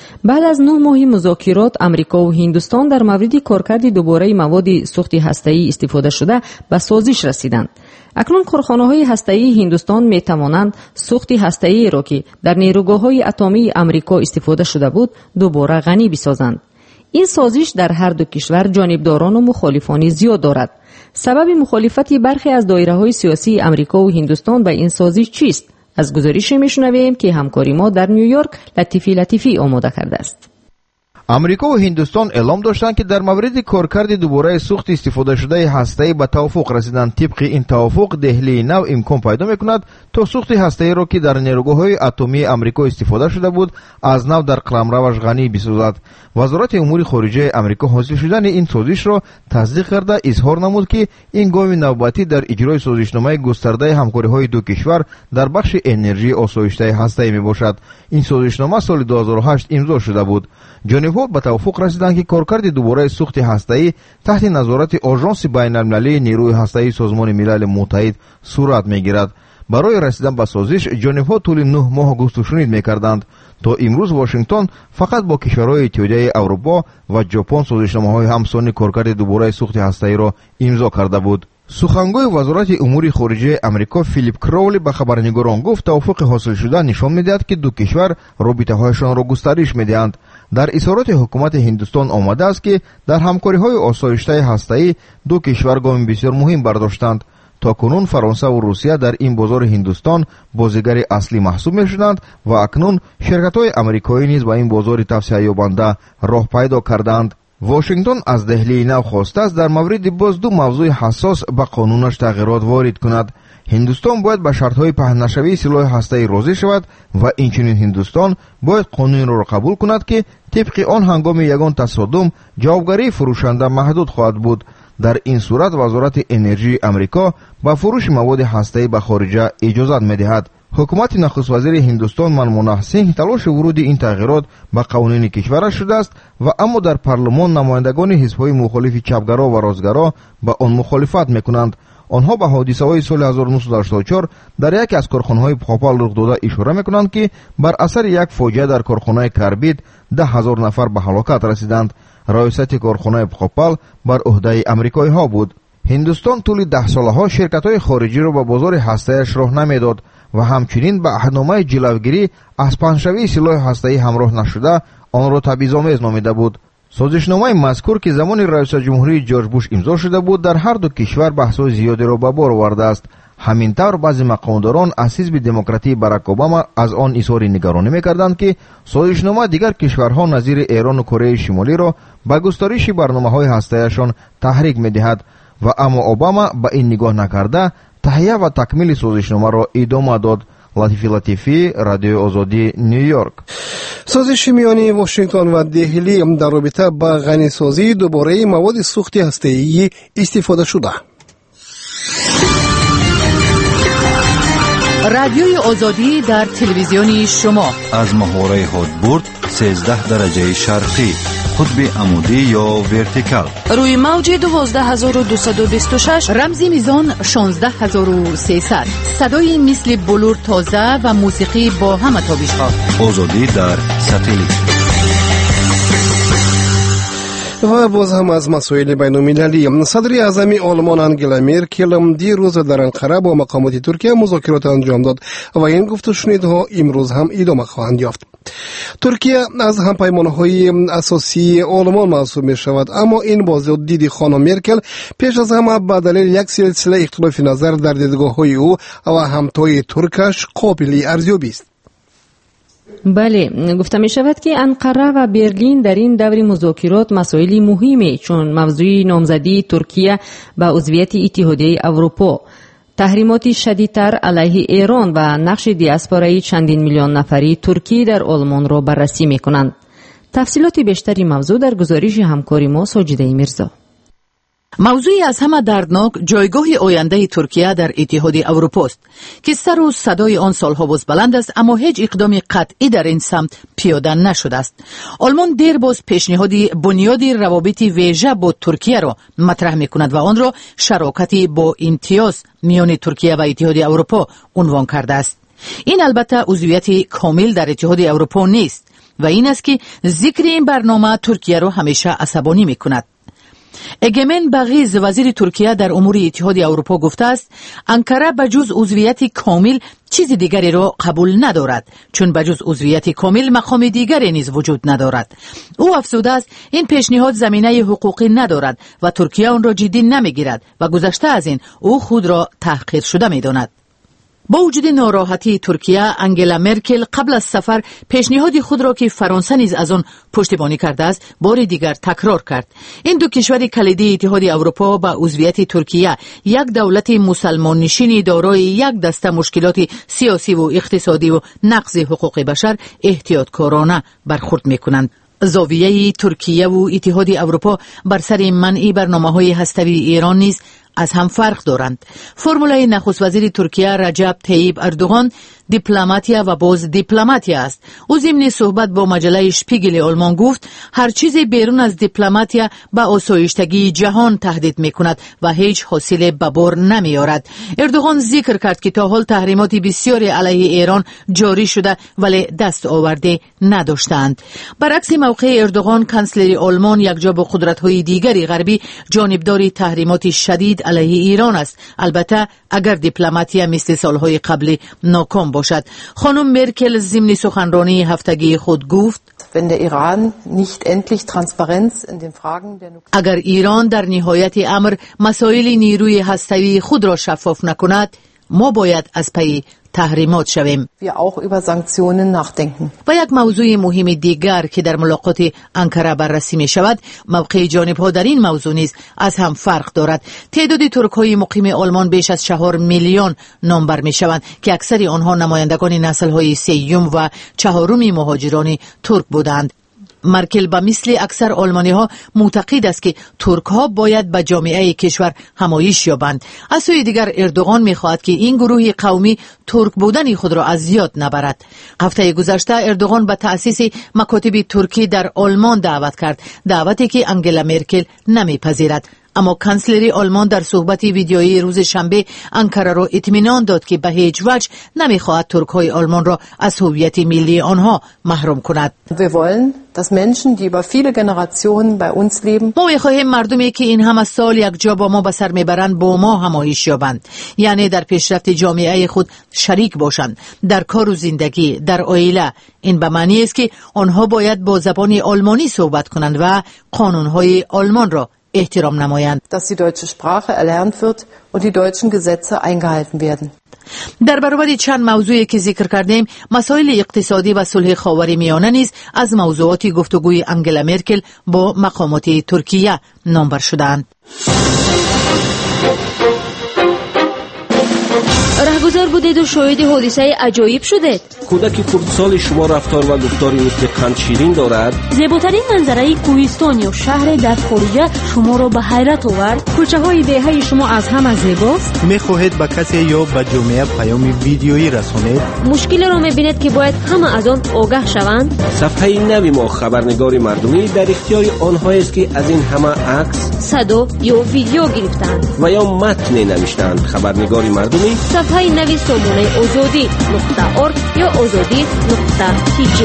بعد از 9 ماه مذاکرات امریکا و هندوستان در مورد کارکرد دوباره مواد سوخت هسته‌ای استفاده شده به سازش رسیدند. اکنون کارخانه‌های هسته‌ای هندوستان می‌توانند سوخت هسته‌ای را که در نیروگاه‌های اتمی امریکا استفاده شده بود دوباره غنی بسازند. این سازش در هر دو کشور جانبداران و مخالفان زیاد دارد. سبب مخالفت برخی از دایره‌های سیاسی امریکا و هندوستان به این سازش چیست؟ از گزارش می‌شنویم که همکاری ما در نیویورک لطیفی آماده کرده است. امریکا و هندوستان اعلام داشتند که در مورد کارکرد دوباره سوخت استفاده شده هسته‌ای به توافق رسیدند. طبق این توافق دهلی نو امکان پیدا می‌کند تا سوخت هسته‌ای را که در نیروگاه‌های اتمی امریکا استفاده شده بود از نو در قلمروش غنی بسازد. وزارت امور خارجه امریکا حاصل شدن این سازش را تصدیق کرده اظهار نمود که این گام نوبتی در اجرای سازشنامه گسترده همکاری‌های دو کشور در بخش انرژی آسایشته هسته‌ای میباشد. این سازشنامه سال 2008 امضا شده بود. جانب‌ها به توافق رسیدند که کارکرد دوباره سوخت هسته‌ای تحت نظارت آژانس بین‌المللی نیروی هسته‌ای سازمان ملل متحد صورت می‌گیرد. برای رسیدن به سازش جانب‌ها طول 9 ماه گفت و شنید می‌کردند. تا امروز واشنگتن فقط با کشورهای اتحادیه اروپا و ژاپن سازشنامه‌های همسان کارکرد دوباره سوخت هسته‌ای را امضا کرده بود. سخنگوی وزارت امور خارجه امریکا فیلیپ کراولی به خبرنگاران گفت توافق حاصل شده نشان می‌دهد که دو کشور رابطه‌هایشان را گسترش می‌دهند. در اظهارات حکومت هندوستان آمده است که در همکاری‌های آسایشته هسته‌ای دو کشور گام بسیار مهم برداشتند. تا کنون فرانسه و روسیه در این بازار هندوستان بازیگر اصلی محسوب می‌شدند و اکنون شرکت‌های آمریکایی نیز به این بازار توسعه یابنده راه پیدا کردند. واشنگتن از دهلی نو خواسته است در مورد باز دو موضوع حساس به قانونش تغییرات وارد کند. هندوستان باید به شرط‌های پهن‌نشوی سلاح هسته‌ای راضی شود و اینچنین هندوستان باید قانون را قبول کند که طبق آن هنگام یگان تصادم جوابگری فروشنده محدود خواهد بود. در این صورت وزارت انرژی امریکا به فروش مواد هسته‌ای به خارجه اجازت می‌دهد. حکومت نخست وزیر هندوستان منموه سینگ تلاش ورود این تغییرات به قوانین کشورش شده است و اما در پارلمان نمایندگان حزب‌های مخالف چپگرا و راستگرا به آن مخالفت می‌کنند. آنها به حادثه‌های سال 1984 در یک از کارخانه‌های پخاپال رخ داده اشاره می‌کنند که بر اثر یک فاجعه در کارخانه کربید 10,000 نفر به هلاکت رسیدند. رئیست کارخانه پخاپال بر عهده آمریکایی‌ها بود. هندوستان طول 10 سالها شرکت‌های خارجی را به بازار هسته‌ایش راه نمیداد و همچنین به عهدنامه جلوگیری از پهن‌شوی سلاح هسته‌ای همراه نشده آن را تبعیض‌آمیز نامیده بود. سازشنامه مذکور که زمان رئیس جمهوری جورج بوش امضا شده بود در هر دو کشور بحث‌های زیادی را به بار آورده است. همین طور بعضی مقامداران از حزب دموکراتی باراک اوباما از آن اظهار نگرانی می‌کردند که سازشنامه دیگر کشورها نظیر ایران و کره شمالی را به گسترش برنامه‌های هسته‌ایشان تحریک می‌دهد و اما اوباما به این نگاه نکرده تهیه و تکمیل سازشنامه را ادامه داد. لطیفی رادیو آزادی نیویورک. سازش میانی واشنگتن و دهلی در رابطه با غنیسازی دوباره مواد سوخت هسته‌ای استفاده شده. رادیوی آزادی در تلویزیون شما از محوره هادبورد 13 درجه شرقی، قطب عمودی یا ورتیکال، روی موج 12226، رمزی میزان 16300، صدای مثل بلور تازه و موسیقی با همه تابش‌ها. آزادی در ساتلیت. و باز هم از مسائل بین‌المللی، صدر اعظم آلمان آنگلا مرکل دیروز در انقره با مقامات ترکیه مذاکرات انجام داد و این گفت و شنیدها امروز هم ادامه خواهند یافت. ترکیه از همپیمان‌های اساسی آلمان محسوب می شود، اما این بازدید دید خانم مرکل پیش از همه به دلیل یک سلسله اختلاف نظر در دیدگاه‌های او و همتای ترکش قابل ارزیابی است. بله، گفته می شود که انقره و برلین در این دور مذاکرات مسائلی مهمی چون موضوع نامزدی ترکیه به عضویت اتحادیه اروپا، تحریمات شدیدتر علیه ایران و نقش دیاسپورای چندین میلیون نفری ترکی در آلمان را بررسی می کنند. تفصیلات بیشتری موضوع در گزارش همکاری ما ساجده میرزا. موضوعی از همه دردناک جایگاه آینده ترکیه در اتحاد اروپا است که سر و صدای آن سالها باز بلند است، اما هیچ اقدام قطعی در این سمت پیاده نشده است. آلمان دیر باز پیشنهاد بنیاد روابط ویژه با ترکیه را مطرح می‌کند و آن را شراکتی با امتیاز میان ترکیه و اتحاد اروپا عنوان کرده است. این البته عضویت کامل در اتحاد اروپا نیست. و این است که ذکر این برنامه ترکیه را همیشه عصبانی می‌کند. اگمن بغیز وزیر ترکیه در امور اتحاد اروپا گفته است انقره بجز عضویت کامل چیز دیگری را قبول ندارد، چون بجز عضویت کامل مقام دیگری نیز وجود ندارد. او افزوده است این پیشنهاد زمینه حقوقی ندارد و ترکیه آن را جدی نمیگیرد و گذشته از این او خود را تحقیر شده میداند. با وجود ناراحتی ترکیه، انگلا مرکل قبل از سفر پیشنهاد خود را که فرانسه نیز از آن پشتیبانی کرده است بار دیگر تکرار کرد. این دو کشور کلیدی اتحاد اروپا با عضویت ترکیه یک دولت مسلمان نشین دارای یک دسته مشکلات سیاسی و اقتصادی و نقض حقوق بشر احتیاطکارانه برخورد می‌کنند. زاویه ترکیه و اتحاد اروپا بر سر منع برنامه‌های هسته‌ای ایران نیز از هم فرق دارند. فرمولای نخست وزیر ترکیه رجب طیب اردوغان دیپلماتیا و باز دیپلماتیا است. او ضمن صحبت با مجله شپیگل آلمان گفت هر چیز بیرون از دیپلماتیا به آسایشتگی جهان تهدید میکند و هیچ حاصل به بار نمیارد. اردوغان ذکر کرد که تا حال تحریمات بسیاری علیه ایران جاری شده ولی دست آورده نداشتند. برعکس موقع اردوغان، کانسلر آلمان یکجا با قدرت‌های دیگری غربی جانبدار تحریمات شدید علیه ایران است، البته اگر دیپلماتیا مثل سالهای قبل ناکام باشد. خانم مرکل ضمن سخنرانی هفتگی خود گفت اگر ایران در نهایت امر مسائل نیروی هسته‌ای خود را شفاف نکند ما باید از پی تحریمات شویم. و یک موضوع مهم دیگر که در ملاقات انقره بررسی می شود، موقع جانب‌ها در این موضوع نیز از هم فرق دارد. تعداد ترک‌های مقیم آلمان بیش از 4 میلیون نامبر می شوند که اکثر آنها نمایندگان نسل‌های سیوم و چهارم مهاجران ترک بودند. مرکل به مثل اکثر آلمانی ها معتقد است که ترک ها باید به جامعه کشور همایش یابند. از سوی دیگر اردوغان می خواهد که این گروه قومی ترک بودن خود را از یاد نبرد. هفته گذشته اردوغان به تأسیس مکاتب ترکی در آلمان دعوت کرد، دعوتی که انگلا مرکل نمیپذیرد. اما کانسلر آلمان در صحبت ویدیویی روز شنبه انقره را اطمینان داد که به هیچ وجه نمیخواهد ترک‌های آلمان را از هویت ملی آنها محروم کند. ما می‌خواهیم مردمی که این همه سال یک جا با ما به سر میبرند با ما همایش یابند، یعنی در پیشرفت جامعه خود شریک باشند، در کار و زندگی، در عائله. این به معنی است که آنها باید با زبان آلمانی صحبت کنند و قانون‌های آلمان را احترام نمایند. dass die deutsche Sprache erlernt wird und die deutschen Gesetze eingehalten werden. در برابر چند موضوعی که ذکر کردیم، مسائل اقتصادی و صلح خاورمیانه نیز از موضوعات گفتگوی انگلا مرکل با مقامات ترکیه نامبر شدند. رهگذر بودید و شاهد حادثه عجایب شدید. کودک کردسال شما رفتار و گفتاری مثل قند شیرین دارد. زیباترین منظره کوهستان یا شهر در خارج شما را به حیرت آورد. کوچه های دهه شما از همه زیباست. میخواهید به کسی یا به جامعه پیام ویدیویی رسانید. مشکل را میبینید که باید همه از آن آگاه شوند. صفحه نوی ما خبرنگار مردمی در اختیار آنها است که از این همه عکس، صدا یا ویدیو گرفتند و یا متن نوشتند. خبرنگار مردمی صفحه نوی سامانه آزادی.org یا آزادی.tg.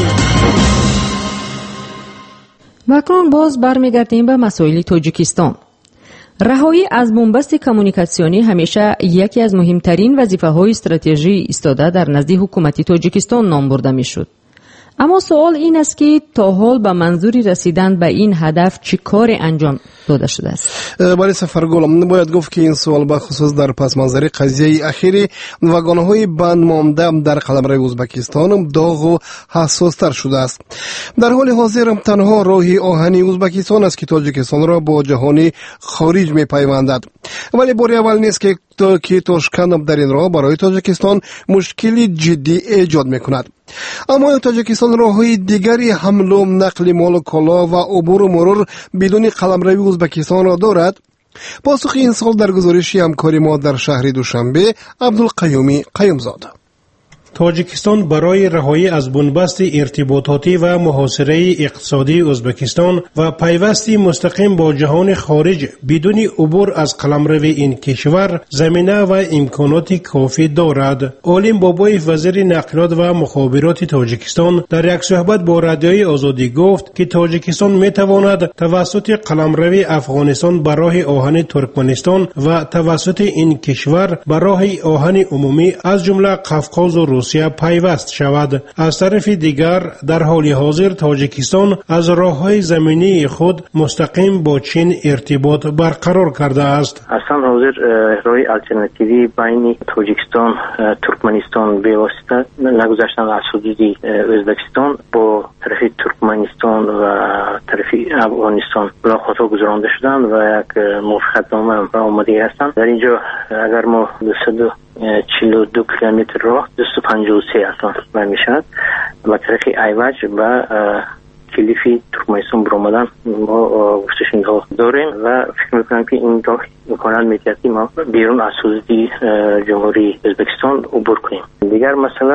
مکرون باز برمیگردیم به مسائل تاجیکستان. رهایی از بنبست کمونیکاسیونی همیشه یکی از مهمترین وظیفه‌های استراتژی ایستاده در نزد حکومت تاجیکستان نام برده میشد. اما سوال این است که تا حال به منظوری رسیدن به این هدف چه کار انجام داده شده است؟ برای سفرگل باید گفت که این سوال به خصوص در پس منظر قضیه اخیری واگن‌های بند مانده در قلمرو ازبکستان داغ و حساس تر شده است. در حال حاضر تنها راه آهنی ازبکستان است که تاجیکستان را با جهان خارج می‌پیوندد، ولی بار اول نیست که تاشکند در این راه برای تاجیکستان مشکلی جدی ایجاد می‌کند. اما تاجیکستان راه‌های دیگری حمل و نقل مال و کالا و عبور و مرور بدون قلمرو ازبکستان را دارد؟ پاسخ این سال در گزارشی همکاری ما در شهر دوشنبه عبدالقیومی قیومزاده. تاجیکستان برای رهایی از بنبست ارتباطاتی و محاصره اقتصادی ازبکستان و پیوستی مستقیم با جهان خارج بدون عبور از قلمرو این کشور زمینه و امکانات کافی دارد. عالم بابای وزیر نقلیات و مخابرات تاجیکستان در یک صحبت با رادیوی آزادی گفت که تاجیکستان میتواند توسط قلمرو افغانستان به راه آهن ترکمنستان و توسط این کشور به راه آهن عمومی از جمله قفقاز و روسیه پیوست شود. از طرف دیگر در حال حاضر تاجیکستان از راههای زمینی خود مستقیم با چین ارتباط برقرار کرده است. اصلا حاضر راه الटरनेटिवی بین تاجیکستان ترکمنستان به واسطه نگذشتن از حدود ازبکستان با طرف ترکمنستان و طرف افغانستان ملاقات گذرانده شدند و یک موافقتنامه به آماده هستند. در اینجا اگر ما 242 کیلومتر راه 253 اصلا برمی شود و طرف ایوج و کلیفی ترکمنستان برآمدن ما گفتشون داریم و فکر میکنم که این راه امکانات میتید که ما بیرون از حدود جمهوری ازبکستان عبور کنیم. دیگر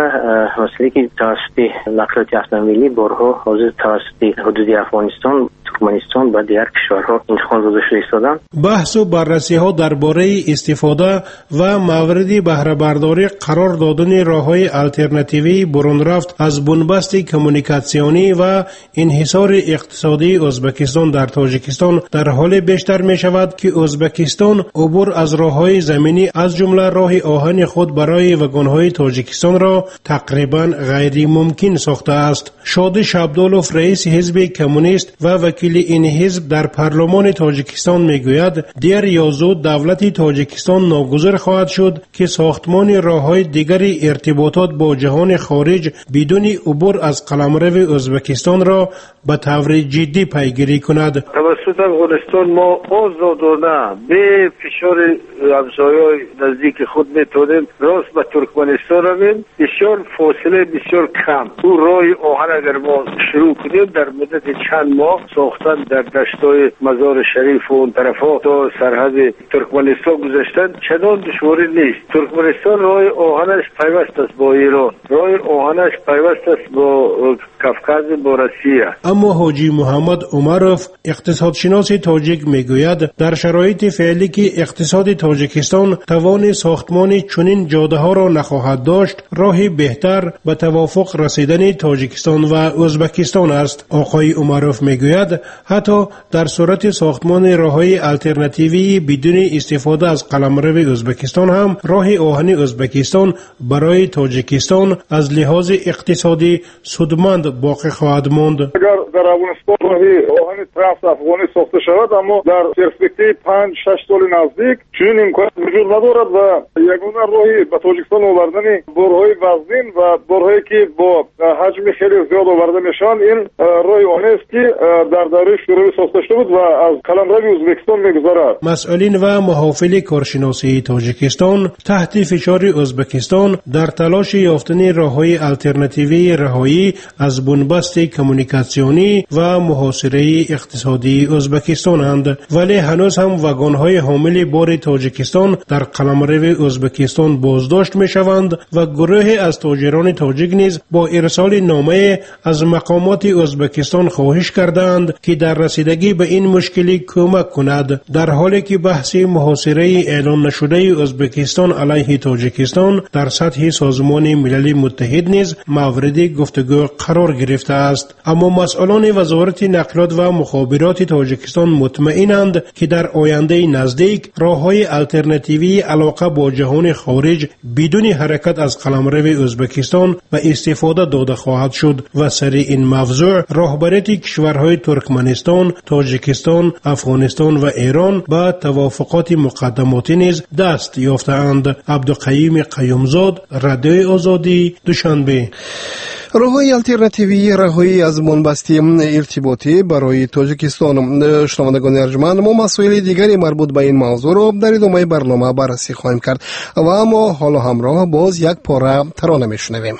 مسئله که توسط نقلیات اتومبیلی بارها حاضر توسط حدود افغانستان ترکمنستان و دیگر کشورها انتقال داده شده ایستادند. بحث و بررسی ها درباره استفاده و موارد بهره برداری قرار دادن راههای الटरनेटिवی برون رفت از بنبست کمونیکاسیونی و انحصار اقتصادی ازبکستان در تاجیکستان در حال بیشتر می شود که ازبکستان عبور از راههای زمینی از جمله راه آهن خود برای واگن‌های تاجیکستان را تقریبا غیر ممکن ساخته است. شادی شابدالوف رئیس حزب کمونیست و وکیل این حزب در پارلمان تاجیکستان میگوید دیر یا زود دولت تاجیکستان ناگزیر خواهد شد که ساختمان راههای دیگر ارتباطات با جهان خارج بدون عبور از قلمرو ازبکستان را به طور جدی پیگیری کند. توسط افغانستان ما آزادانه به فشار همسایه‌های نزدیک خود میتونیم راست به ترکمنستان رویم. بسیار فاصله بسیار کم. او راه آهن اگر ما شروع کنیم در مدت چند ماه ساختن در دشتای مزار شریف و اون طرفا تا سرحد ترکمنستان گذاشتن چندان دشواری نیست. ترکمنستان راه آهنش پیوست است با ایران، راه آهنش پیوست است با کافکاز با روسیه. اما حاجی محمد عمروف اقتصادشناس تاجیک میگوید در شرایط فعلی که اقتصاد تاجیکستان توان ساختمان چنین جاده ها را نخواهد داشت، راه بهتر به توافق رسیدن تاجیکستان و ازبکستان است. آقای عمروف میگوید حتی در صورت ساختمان راههای الटरनेटिवی بدون استفاده از قلمرو ازبکستان هم راه آهن ازبکستان برای تاجیکستان از لحاظ اقتصادی سودمند باقی خواهد ماند. اگر در افغانستان راهی آهن ترانس افغانی ساخته شود اما در پرسپکتیو 5-6 سال نزدیک چنین امکانات وجود ندارد و یگانه راهی به تاجیکستان آوردن بارهای وزین و بارهایی که با حجم خیلی زیاد آورده میشن این راه آهن است که در دوره شوروی ساخته شده بود و از قلمرو ازبکستان میگذرد. مسئولین و محافل کارشناسی تاجیکستان تحت فشار ازبکستان در تلاش یافتن راههای الटरनेटिवی رهایی از بنبست کمونیکاسیونی و محاصره اقتصادی ازبکستانند، ولی هنوز هم واگن‌های حامل بار تاجیکستان در قلمرو ازبکستان بازداشت می‌شوند و گروهی از تاجران تاجیک نیز با ارسال نامه از مقامات ازبکستان خواهش کردند که در رسیدگی به این مشکل کمک کند، در حالی که بحث محاصره اعلان نشده ازبکستان علیه تاجیکستان در سطح سازمان ملل متحد نیز مورد گفتگو قرار گرفته است. اما مسئولان وزارت نقلیات و مخابرات تاجیکستان مطمئنند که در آینده نزدیک راههای الटरनेटिवی علاقه با جهان خارج بدون حرکت از قلمرو ازبکستان و استفاده داده خواهد شد و سر این موضوع راهبریت کشورهای ترکمنستان، تاجیکستان، افغانستان و ایران با توافقات مقدماتی نیز دست یافته‌اند. عبدالقیوم قیومزاد، رادیوی آزادی، دوشنبه. راههای الटरनेटिवی رهایی از بنبستی ارتباطی برای تاجیکستان. شنوندگان ارجمند، ما مسائل دیگری مربوط به این موضوع را در ادامه برنامه بررسی خواهیم کرد و اما حالا همراه باز یک پاره ترانه میشنویم.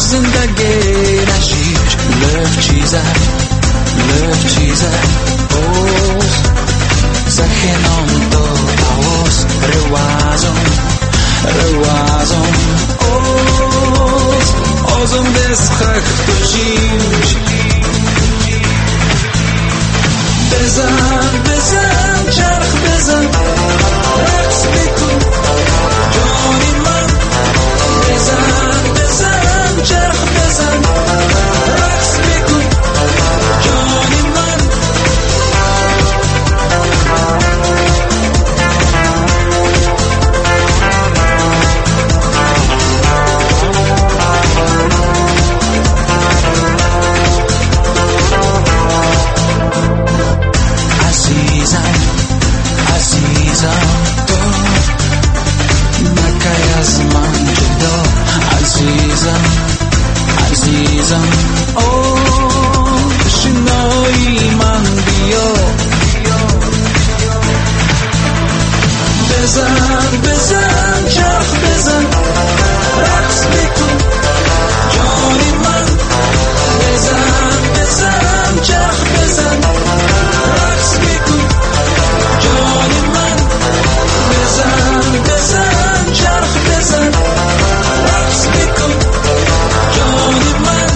زندگی نشیج لف چیزه اوز زخنام تو تاوز روازم اوز آزم دست خک تو جیج بزن چرخ بزن رقص بکن جانی من بزن چرخ بزن رقص بکن جانی من عزیزم شنایی من بیا بزن چرخ بزن رقص بکن جانی من بزن چرخ بزن رقص بکن جانی من بزن چرخ بزن رقص بکن جانی من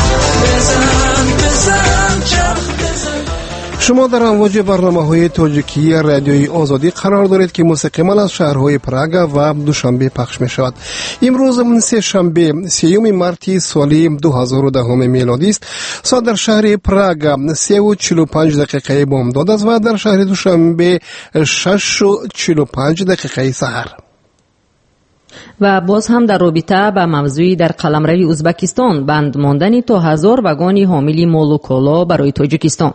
بزن چرخ بزن. شما در امواج برنامه‌های تاجیکی رادیوی آزادی قرار دارید که مستقیما از شهرهای پراگ و دوشنبه پخش می‌شود. امروز سه شنبه 3 مارس سال 2010 میلادی است. ساعت در شهر پراگ 3:45 بامداد است و در شهر دوشنبه 6:45 سحر. و باز هم در رابطه با موضوعی در قلمروی ازبکستان بند ماندن تا 1000 واگن حامل مال و کالا برای تاجیکستان.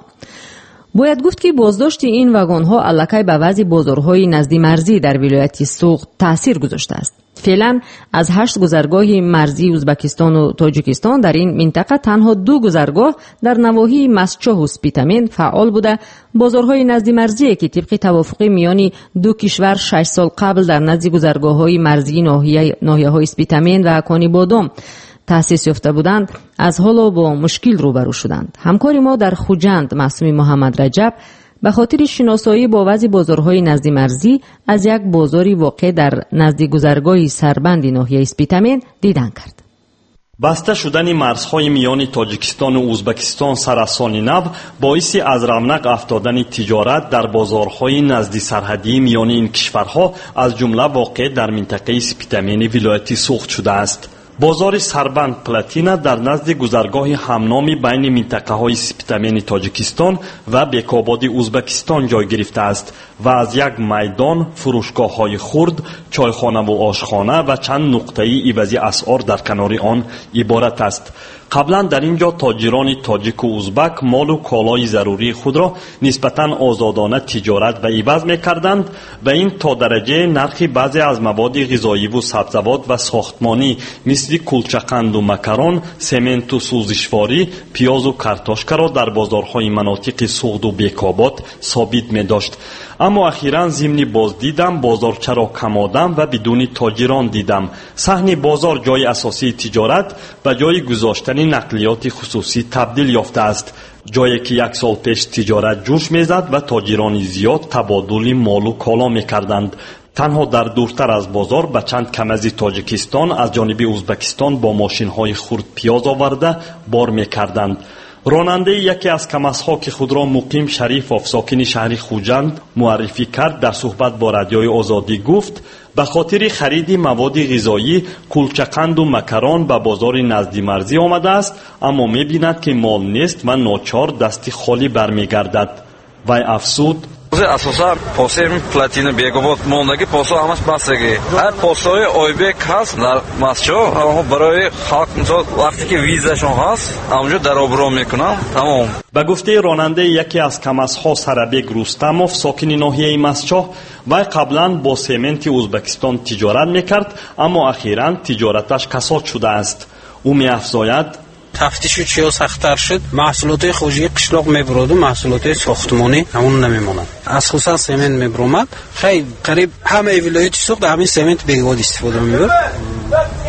باید گفت که بازداشت این واگن‌ها الکی به وضع بازارهای نزدی مرزی در ولایت سوغد تاثیر گذاشته است. فعلا از 8 گذرگاه مرزی ازبکستان و تاجیکستان در این منطقه تنها 2 گذرگاه در نواحی مسچاه و سپیتامین فعال بوده. بازارهای نزدی مرزی که طبق توافق میان دو کشور 6 سال قبل در نزد گذرگاه‌های مرزی ناحیه‌های سپیتامین و کانی بادام تأسیس یافته بودند از حالا با مشکل روبرو شدند. همکار ما در خوجند معصومی محمد رجب به خاطر شناسایی با وضع بازارهای نزدی مرزی از یک بازاری واقع در نزدیک گذرگاه سربند ناحیه سپیتامین دیدن کرد. بسته شدن مرزهای میان تاجیکستان و ازبکستان سر از سال نو باعث از رونق افتادن تجارت در بازارهای نزدی سرحدی میان این کشورها از جمله واقع در منطقه سپیتامین ولایت سوغد شده است. بازار سربند پلاتینا در نزد گذرگاه همنامی بین منطقه های سپیتامین تاجیکستان و بیکاباد ازبکستان جای گرفته است و از یک میدان، فروشگاه های خرد، چایخانه و آشخانه و چند نقطه عوضی اسعار در کنار آن عبارت است. قبلا در اینجا تاجران تاجیک و ازبک مال و کالای ضروری خود را نسبتاً آزادانه تجارت و عوض می‌کردند و این تا درجه نرخ بعضی از مواد غذایی و سبزیجات و ساختمانی مثل کلچه‌قند و مکرون، سمنت و سوزشواری، پیاز و کارتوشکا را در بازارهای مناطق سوغد و بیکاباد ثابت می‌داشت. اما اخیراً ضمن بازدیدم بازارچه را کمادم و بدون تاجران دیدم. صحن بازار جای اساسی تجارت و جای گذاشتن نقلیات خصوصی تبدیل یافته است، جایی که 1 سال پیش تجارت جوش میزد و تاجران زیاد تبادل مال و کالا میکردند. تنها در دورتر از بازار به چند کم از تاجیکستان از جانب ازبکستان با ماشین های خرد پیاز آورده بار میکردند. راننده یکی از کماس‌ها که خود را مقیم شریف ساکن شهر خوجند معرفی کرد در صحبت با رادیوی آزادی گفت به خاطر خرید مواد غذایی کلچه‌قند و مکرون به بازار نزدی مرزی آمده است، اما می‌بیند که مال نیست و ناچار دستی خالی برمیگردد. وی افسود اساسا پاسه پلاتینا بیگوباد موندگی پاسو همش بستگی هر پاسوی اویبک هست در مسجد اما برای خلق مثلا وقتی که ویزاشون هست اونجا در آبرو میکنم تمام. به گفته راننده یکی از کماس‌ها سرابیگ رستموف ساکن ناحیه مسجد و قبلا با سمنت ازبکستان تجارت میکرد اما اخیراً تجارتش کساد شده است. او می‌افزاید تفتیش چیا سخت‌تر شد، محصولات خوجی قشلاق میبرد و محصولات ساختمانی همون نمیمونن. از خصوصا سمنت میبرد، خیلی قریب همه ولایت سوغد همین سمنت بیگواد استفاده میبرد.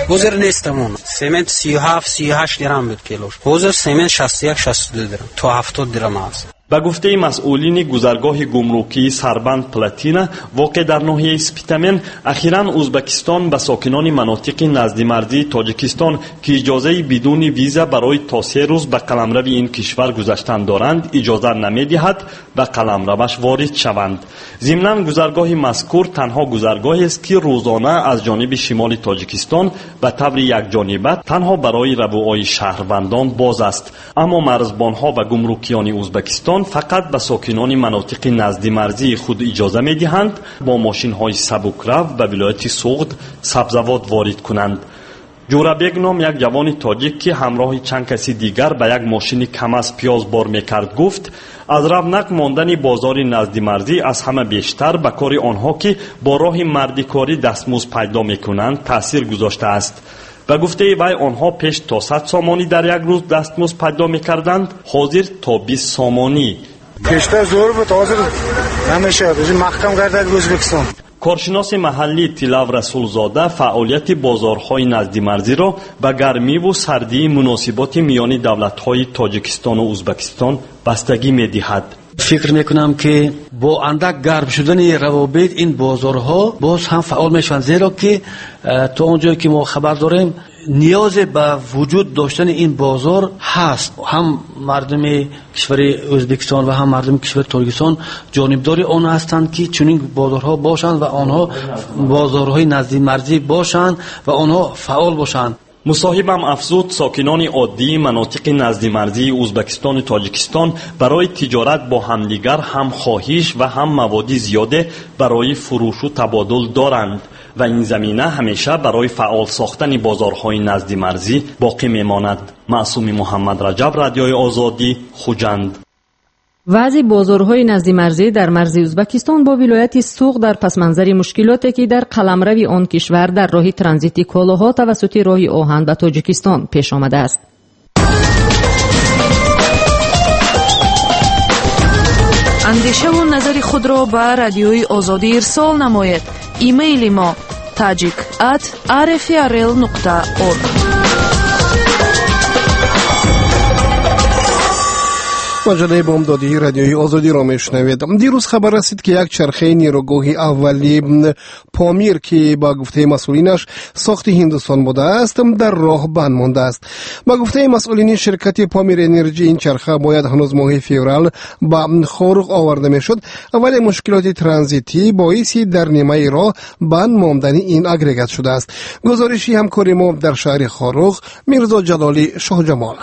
حاضر نیستمون. سمنت 37-38 درم بود کیلوش. حاضر سمنت 61-62 درم تا 70 درم است. با گفته مسئولین گذرگاه گمرکی سربند پلاتینا واقع در ناحیه سپیتامن، اخیراً ازبکستان به ساکنان مناطق نزدیک‌مرزی تاجیکستان که اجازه بدون ویزا برای تا 3 روز به قلمرو این کشور گذشتن دارند اجازه نمی‌دهد به قلمروش وارد شوند. ضمناً گذرگاه مذکور تنها گذرگاهی است که روزانه از جانب شمال تاجیکستان به طور یکجانبه تنها برای ربوهای شهروندان باز است، اما مرزبان‌ها و گمرکیان ازبکستان فقط به ساکنان مناطق نزدیک مرزی خود اجازه می دهند با ماشین های سبکرو به ولایت سوغد سبزوات وارد کنند. جورابگ نام یک جوان تاجیک که همراه چند کسی دیگر به یک ماشین کم از پیاز بار می کرد گفت از رونق ماندن بازار نزدیک مرزی از همه بیشتر به کار آنها که با راه مردکاری دستمزد پیدا می کنند تاثیر گذاشته است. به گفته وی آنها پیش تا 100 سامانی در یک روز دستمزد پیدا می‌کردند، حاضر تا 20 سامانی. پیشتر زور بود، حاضر نمیشه. محکم گردد ازبکستان. کارشناس محلی تیلاو رسولزاده فعالیت بازارهای نزدیک مرزی را به گرمی و سردی مناسبات میان دولت‌های تاجیکستان و ازبکستان بستگی می‌دهد. فکر میکنم که با اندک گرم شدن روابط این بازارها باز هم فعال میشوند، زیرا که تا اونجایی که ما خبر داریم نیاز به وجود داشتن این بازار هست. هم مردم کشور ازبکستان و هم مردم کشور تاجیکستان جانبدار آن هستند که چنین بازارها باشند و آنها بازارهای نزدیک مرزی باشند و آنها فعال باشند. مصاحبم افزود ساکنان عادی مناطق نزدیک مرزی ازبکستان و تاجیکستان برای تجارت با همدیگر هم خواهش و هم مواد زیاده برای فروش و تبادل دارند و این زمینه همیشه برای فعال ساختن بازارهای نزدیک مرزی باقی میماند. معصوم محمد رجب، رادیوی آزادی، خوجند. وضع بازارهای نزدیک مرزی در مرز ازبکستان با ولایت سوغ در پس منظر مشکلاتی که در قلمرو آن کشور در راه ترانزیت کالاها توسط راه آهن به تاجیکستان پیش آمده است. اندیشه و نظر خود را به رادیوی آزادی ارسال نماید. ایمیل ما tajik@rfrl.org. مجله بامدادی رادیوی آزادی را میشنوید. دیروز خبر رسید که یک چرخه نیروگاه اولی پامیر که با گفته مسئولینش ساخت هندوستان بوده است در راه بند مانده است. با گفته مسئولین شرکت پامیر انرژی این چرخه باید هنوز ماه فوریه با خاروق آورده میشد، ولی مشکلات ترانزیتی باعث در نیمه راه بند ماندن این اگریگات شده است. گزارشی همکار ما در شهر خاروق میرزا جلالی شاه جمال.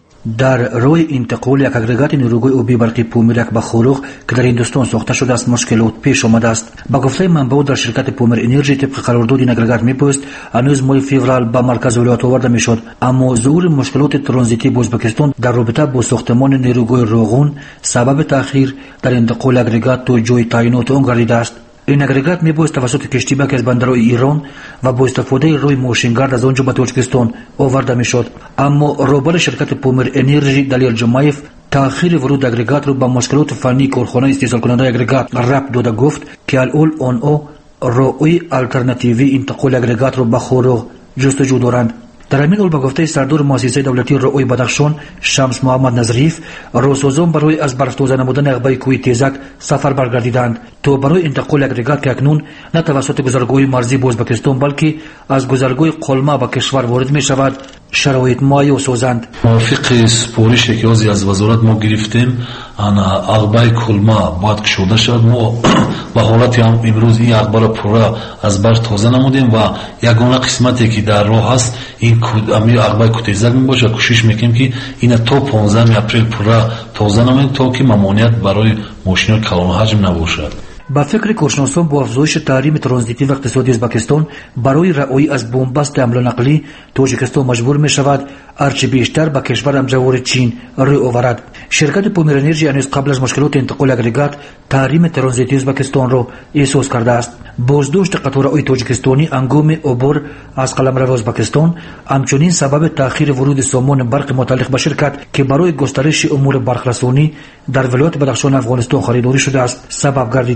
در راه انتقال یک اگریگات نیروگاه آبی برقی پامیر به خاروق که در هندوستان ساخته شده است مشکلات پیش آمده است. با گفته منبع در شرکت پامیر انرژی طبق قرارداد این اگریگات میبایست هنوز ماه فوریه به مرکز ولایت آورده میشد، اما ظهور مشکلات ترانزیتی با ازبکستان در رابطه با ساختمان نیروگاه راغون سبب تأخیر در انتقال اگریگات تا جای تعینات آن گردیده است. این اگریگات میبایست توسط کشتیبک از بندرهای ایران و با استفاده روی ماشینگارد از آنجا به تاجیکستان آورده میشد، اما رهبر شرکت پامیر انرژی دلیل جمایف تأخیر ورود اگریگات را به مشکلات فنی کارخانه استحصال کننده اگریگات ربط داده گفت که الان آنها راهی آلترناتیوی انتقال اگریگات را به خاروق جستجو دارند. در همین حال با گفته سردار مؤسسه دولتی راهی بدخشان شمس محمد نظریف، راهسازان برای از برفتازه نمودن اغبای کوه تیزک سفر برگردیدند تا برای انتقال اگریگات که اکنون نه توسط گذرگاه مرزی با ازبکستان بلکه از گذرگاه قلمه به کشور وارد می شود شرایط مایه سازند. موافق سپارشی که از وزارت ما گرفتیم اغبای قلمه باید کشوده شد. ما به حالت هم امروز این اغبار پورا از بر تازه نمودیم و یگانه قسمتی که در راه است این اغبای کوتیزک می باشه. کوشش میکنیم که این تا 15 اپریل پورا تازه نمودیم تا که ممانعت برای ماشین کلان حجم نباشد. با فکر کارشناسان با افزایش تحریم ترانزیتی و اقتصادی ازبکستان برای رهایی از بنبست حمل و نقلی تاجیکستان مجبور می شود هرچه بیشتر به کشور همجوار چین روی آورد. شرکت پامیر انرژی هنوز قبل از مشکلات انتقال اگریگات تحریم ترانزیتی ازبکستان را احساس کرده است. بازداشت قطارهای تاجیکستانی هنگام عبور از قلمرو ازبکستان همچنین سبب تأخیر ورود سامان برق متعلق به شرکت که برای گسترش امور برق رسانی در ولایت بدخشان افغانستان خریداری شده است سبب گردیده است.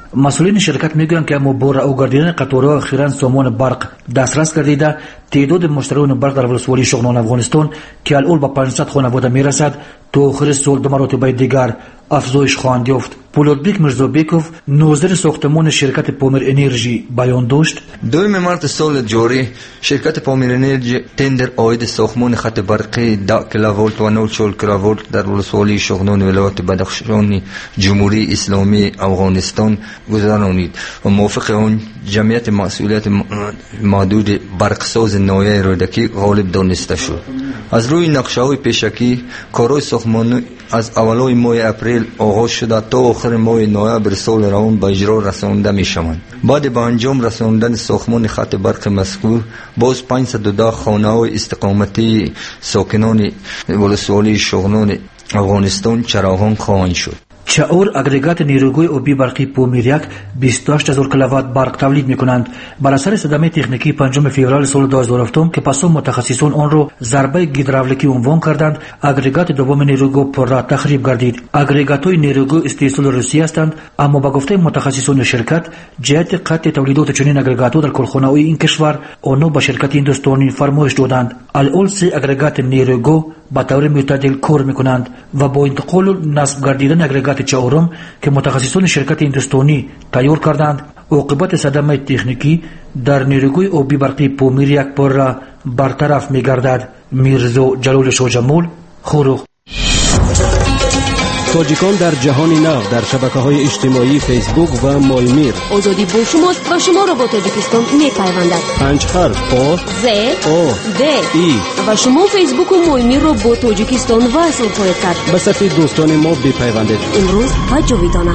مسئولین شرکت میگویند که اما با رها گردیدن قطارها اخیراً سامان برق دسترس گردیده تعداد مشتریان برق در ولسوالی شغنان افغانستان که الان به 500 خانواده میرسد تا آخر سال 2 مرتبه دیگر افزایش خواهند یافت. پولادبیک میرزابیکوف ناظر ساختمان شرکت پامیر انرژی بیان داشت: 2 مارس سال جاری شرکت پامیر انرژی تندر عاید ساختمان خط برقی 10 کیلوولت و 0 کیلوولت در ولسوالی شغنان ولایت بدخشان جمهوری اسلامی افغانستان گذرانید و موافق آن جمعیت مسئولیت محدود برقساز نایه رودکی غالب دانسته شد. از روی نقشه‌های پیشکی کارهای ساختمان از اولای ماه اپریل آغاز شده تا آخر ماه نوامبر سال روان به اجرا رسانده می شوند. بعد به انجام رساندن ساختمان خط برق مذکور باز 510 خانه‌های استقامتی ساکنان ولسوالی شغنان افغانستان چراغان خواهند شد. 4 اگریگات نیروگوی آبی برقی پامیر 1 28000 کیلووات برق تولید میکنند. بر اثر صدمه تکنیکی 5 فوریه سال 2007 که پس متخصصان آن را ضربه گیدراولیکی عنوان کردند، اگریگات دوم نیروگو پر تخریب گردید. اگریگات‌های نیروگو استحصال روسی هستند، اما با گفته متخصصان شرکت جهت قطع تولیدات چنین اگریگات‌ها در کارخانه‌های این کشور آنها به شرکت هندوستانی فرمایش دادند. الان 3 اگریگات نیروگو با طور معتدل کار میکنند و با انتقال و نصب گردیدن اگریگات چهارم که متخصصان شرکت هندوستانی تیار کردند، عاقبت صدمه تکنیکی در نیروگوی آبی برقی پامیر 1 پر برطرف میگردد. میرزا جلال شاجمول، خوروغ. تاجیکان در جهان نو در شبکه‌های اجتماعی فیسبوک و مایمیر. آزادی با شماست و شما را با تاجیکستان می‌پیوندد. 5 حرف آ ز او د ای و شما فیسبوک و مایمیر را با تاجیکستان وصل خواهید کرد. به صفحه دوستان ما بپیوندید. امروز و جاویدانه.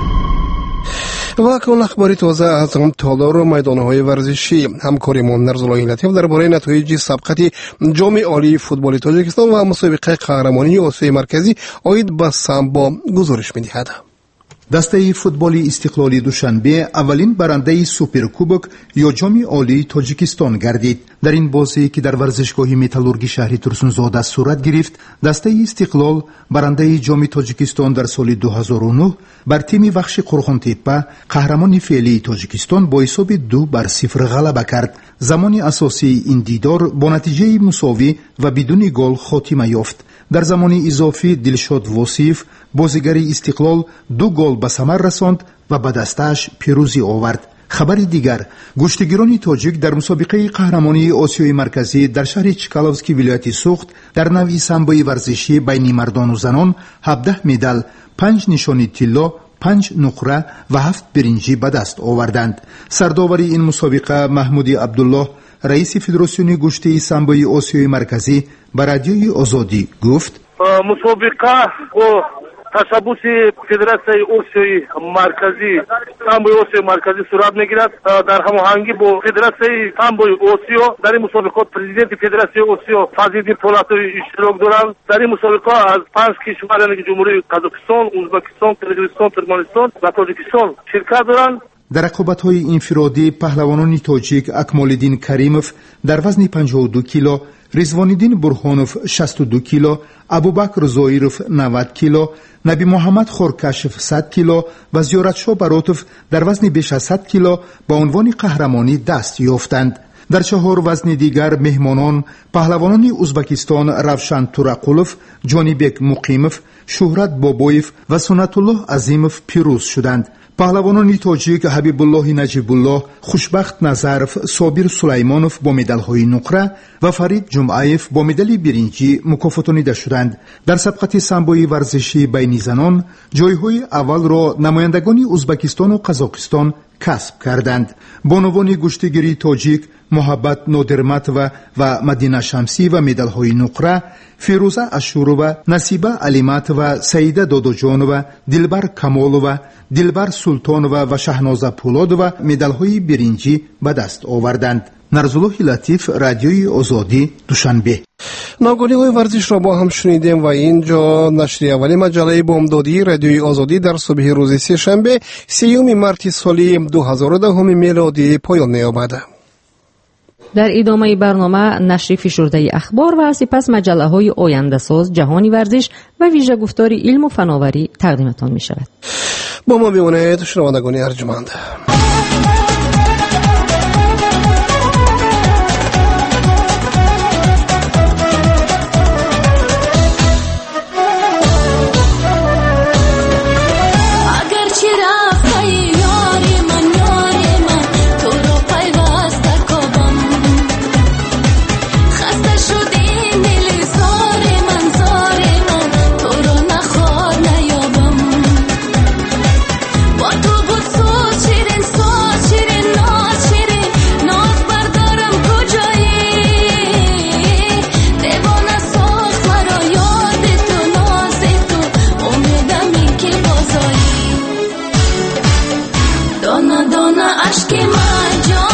و اکنون اخباری تازه از تالار و میدانهای ورزشی. همکارمان نرزالله لطیف درباره نتایج سبقت جام عالی فوتبال تاجیکستان و مسابقه قهرمانی آسیای مرکزی عاید به سامبا گزارش می‌دهد. دسته فوتبال استقلالی دوشنبه اولین برنده سوپرکوبک یا جام عالی تاجیکستان گردید. در این بازی که در ورزشگاه متالورگی شهر ترسونزاده صورت گرفت، دسته استقلال برنده جام تاجیکستان در سال 2009 بر تیم وخش قرغان‌تپه قهرمان فعلی تاجیکستان با حساب 2-0 غلبه کرد. زمان اساسی این دیدار با نتیجه مساوی و بدون گل خاتمه یافت. در زمان اضافی دلشاد واصف بازیگر استقلال 2 گل به ثمر رساند و به دستش پیروزی آورد. خبر دیگر، گشتگیران تاجیک در مسابقه قهرمانی آسیای مرکزی در شهر چکالوفسکی ولایت سوخت در نوع سامبای ورزشی بین مردان و زنان 17 مدال، 5 نشانی طلا، 5 نقره و 7 برنجی به دست آوردند. سرداوری این مسابقه محمود عبدالله رئیس فدراسیون گشتی سامبای آسیای مرکزی به رادیوی آزادی گفت: مسابقه و تشبوس فدراسیون آسیای مرکزی سامبای آسیای مرکزی صورت میگیرد. در هماهنگی با فدراسیون سامبای آسیا در این مسابقات پرزیدنت فدراسیون آسیا فضیلدین پولاتوی اشتراک دارند. در این مسابقه از 5 کشور یعنی جمهوری قزاقستان، ازبکستان، قرغیزستان، ترکمنستان و تاجیکستان شرکت دارند. در رقابت‌های انفرادی پهلوانان تاجیک اکمالدین کریموف در وزن 52 کیلو، رضواندین برهانوف 62 کیلو، ابوبکر زایروف 90 کیلو، نبی محمد خورکشف 100 کیلو و زیارتشاه براتوف در وزن بیش از 100 کیلو با عنوان قهرمانی دست یافتند. در 4 وزن دیگر مهمانان پهلوانان ازبکستان روشن توراقولوف، جانیبک مقیموف، شهرت بابایف و سنت الله عظیموف پیروز شدند. پهلوانان تاجیک حبیب الله نجیب الله، خوشبخت نظرف، صابر سلیمانوف با مدال‌های نقره و فرید جمعیف با مدال برنجی مکافاتانیده شدند. در سبقت سامبای ورزشی بین زنان جایهای اول را نمایندگان ازبکستان و قزاقستان کسب کردند. بانوان گشتگیری تاجیک محبت نادرمت و مدینه شمسی و مدال‌های نقره، فیروزه اشورова، نصیبه علیمت و سعیده دادوجانova، دلبر کمالova، دلبر سلطانova و شهنازه پولادova مدال‌های برنجی به دست آوردند. نرزالله لطیف، رادیوی آزادی، دوشنبه. ناگاهی‌های ورزش را با هم شنیدیم و اینجا نشر اولی مجله بامدادی رادیوی آزادی در صبح روز سه‌شنبه 3 مارس سال 2010 میلادی پایان می‌یابد. در ادامه برنامه نشر فشرده اخبار و سپس مجله‌های آینده ساز، جهانی ورزش و ویژه گفتار علم و فناوری تقدیمتان می شود. با ما بمانید شنوندگان ارجمند. Dona, dona, aşk ki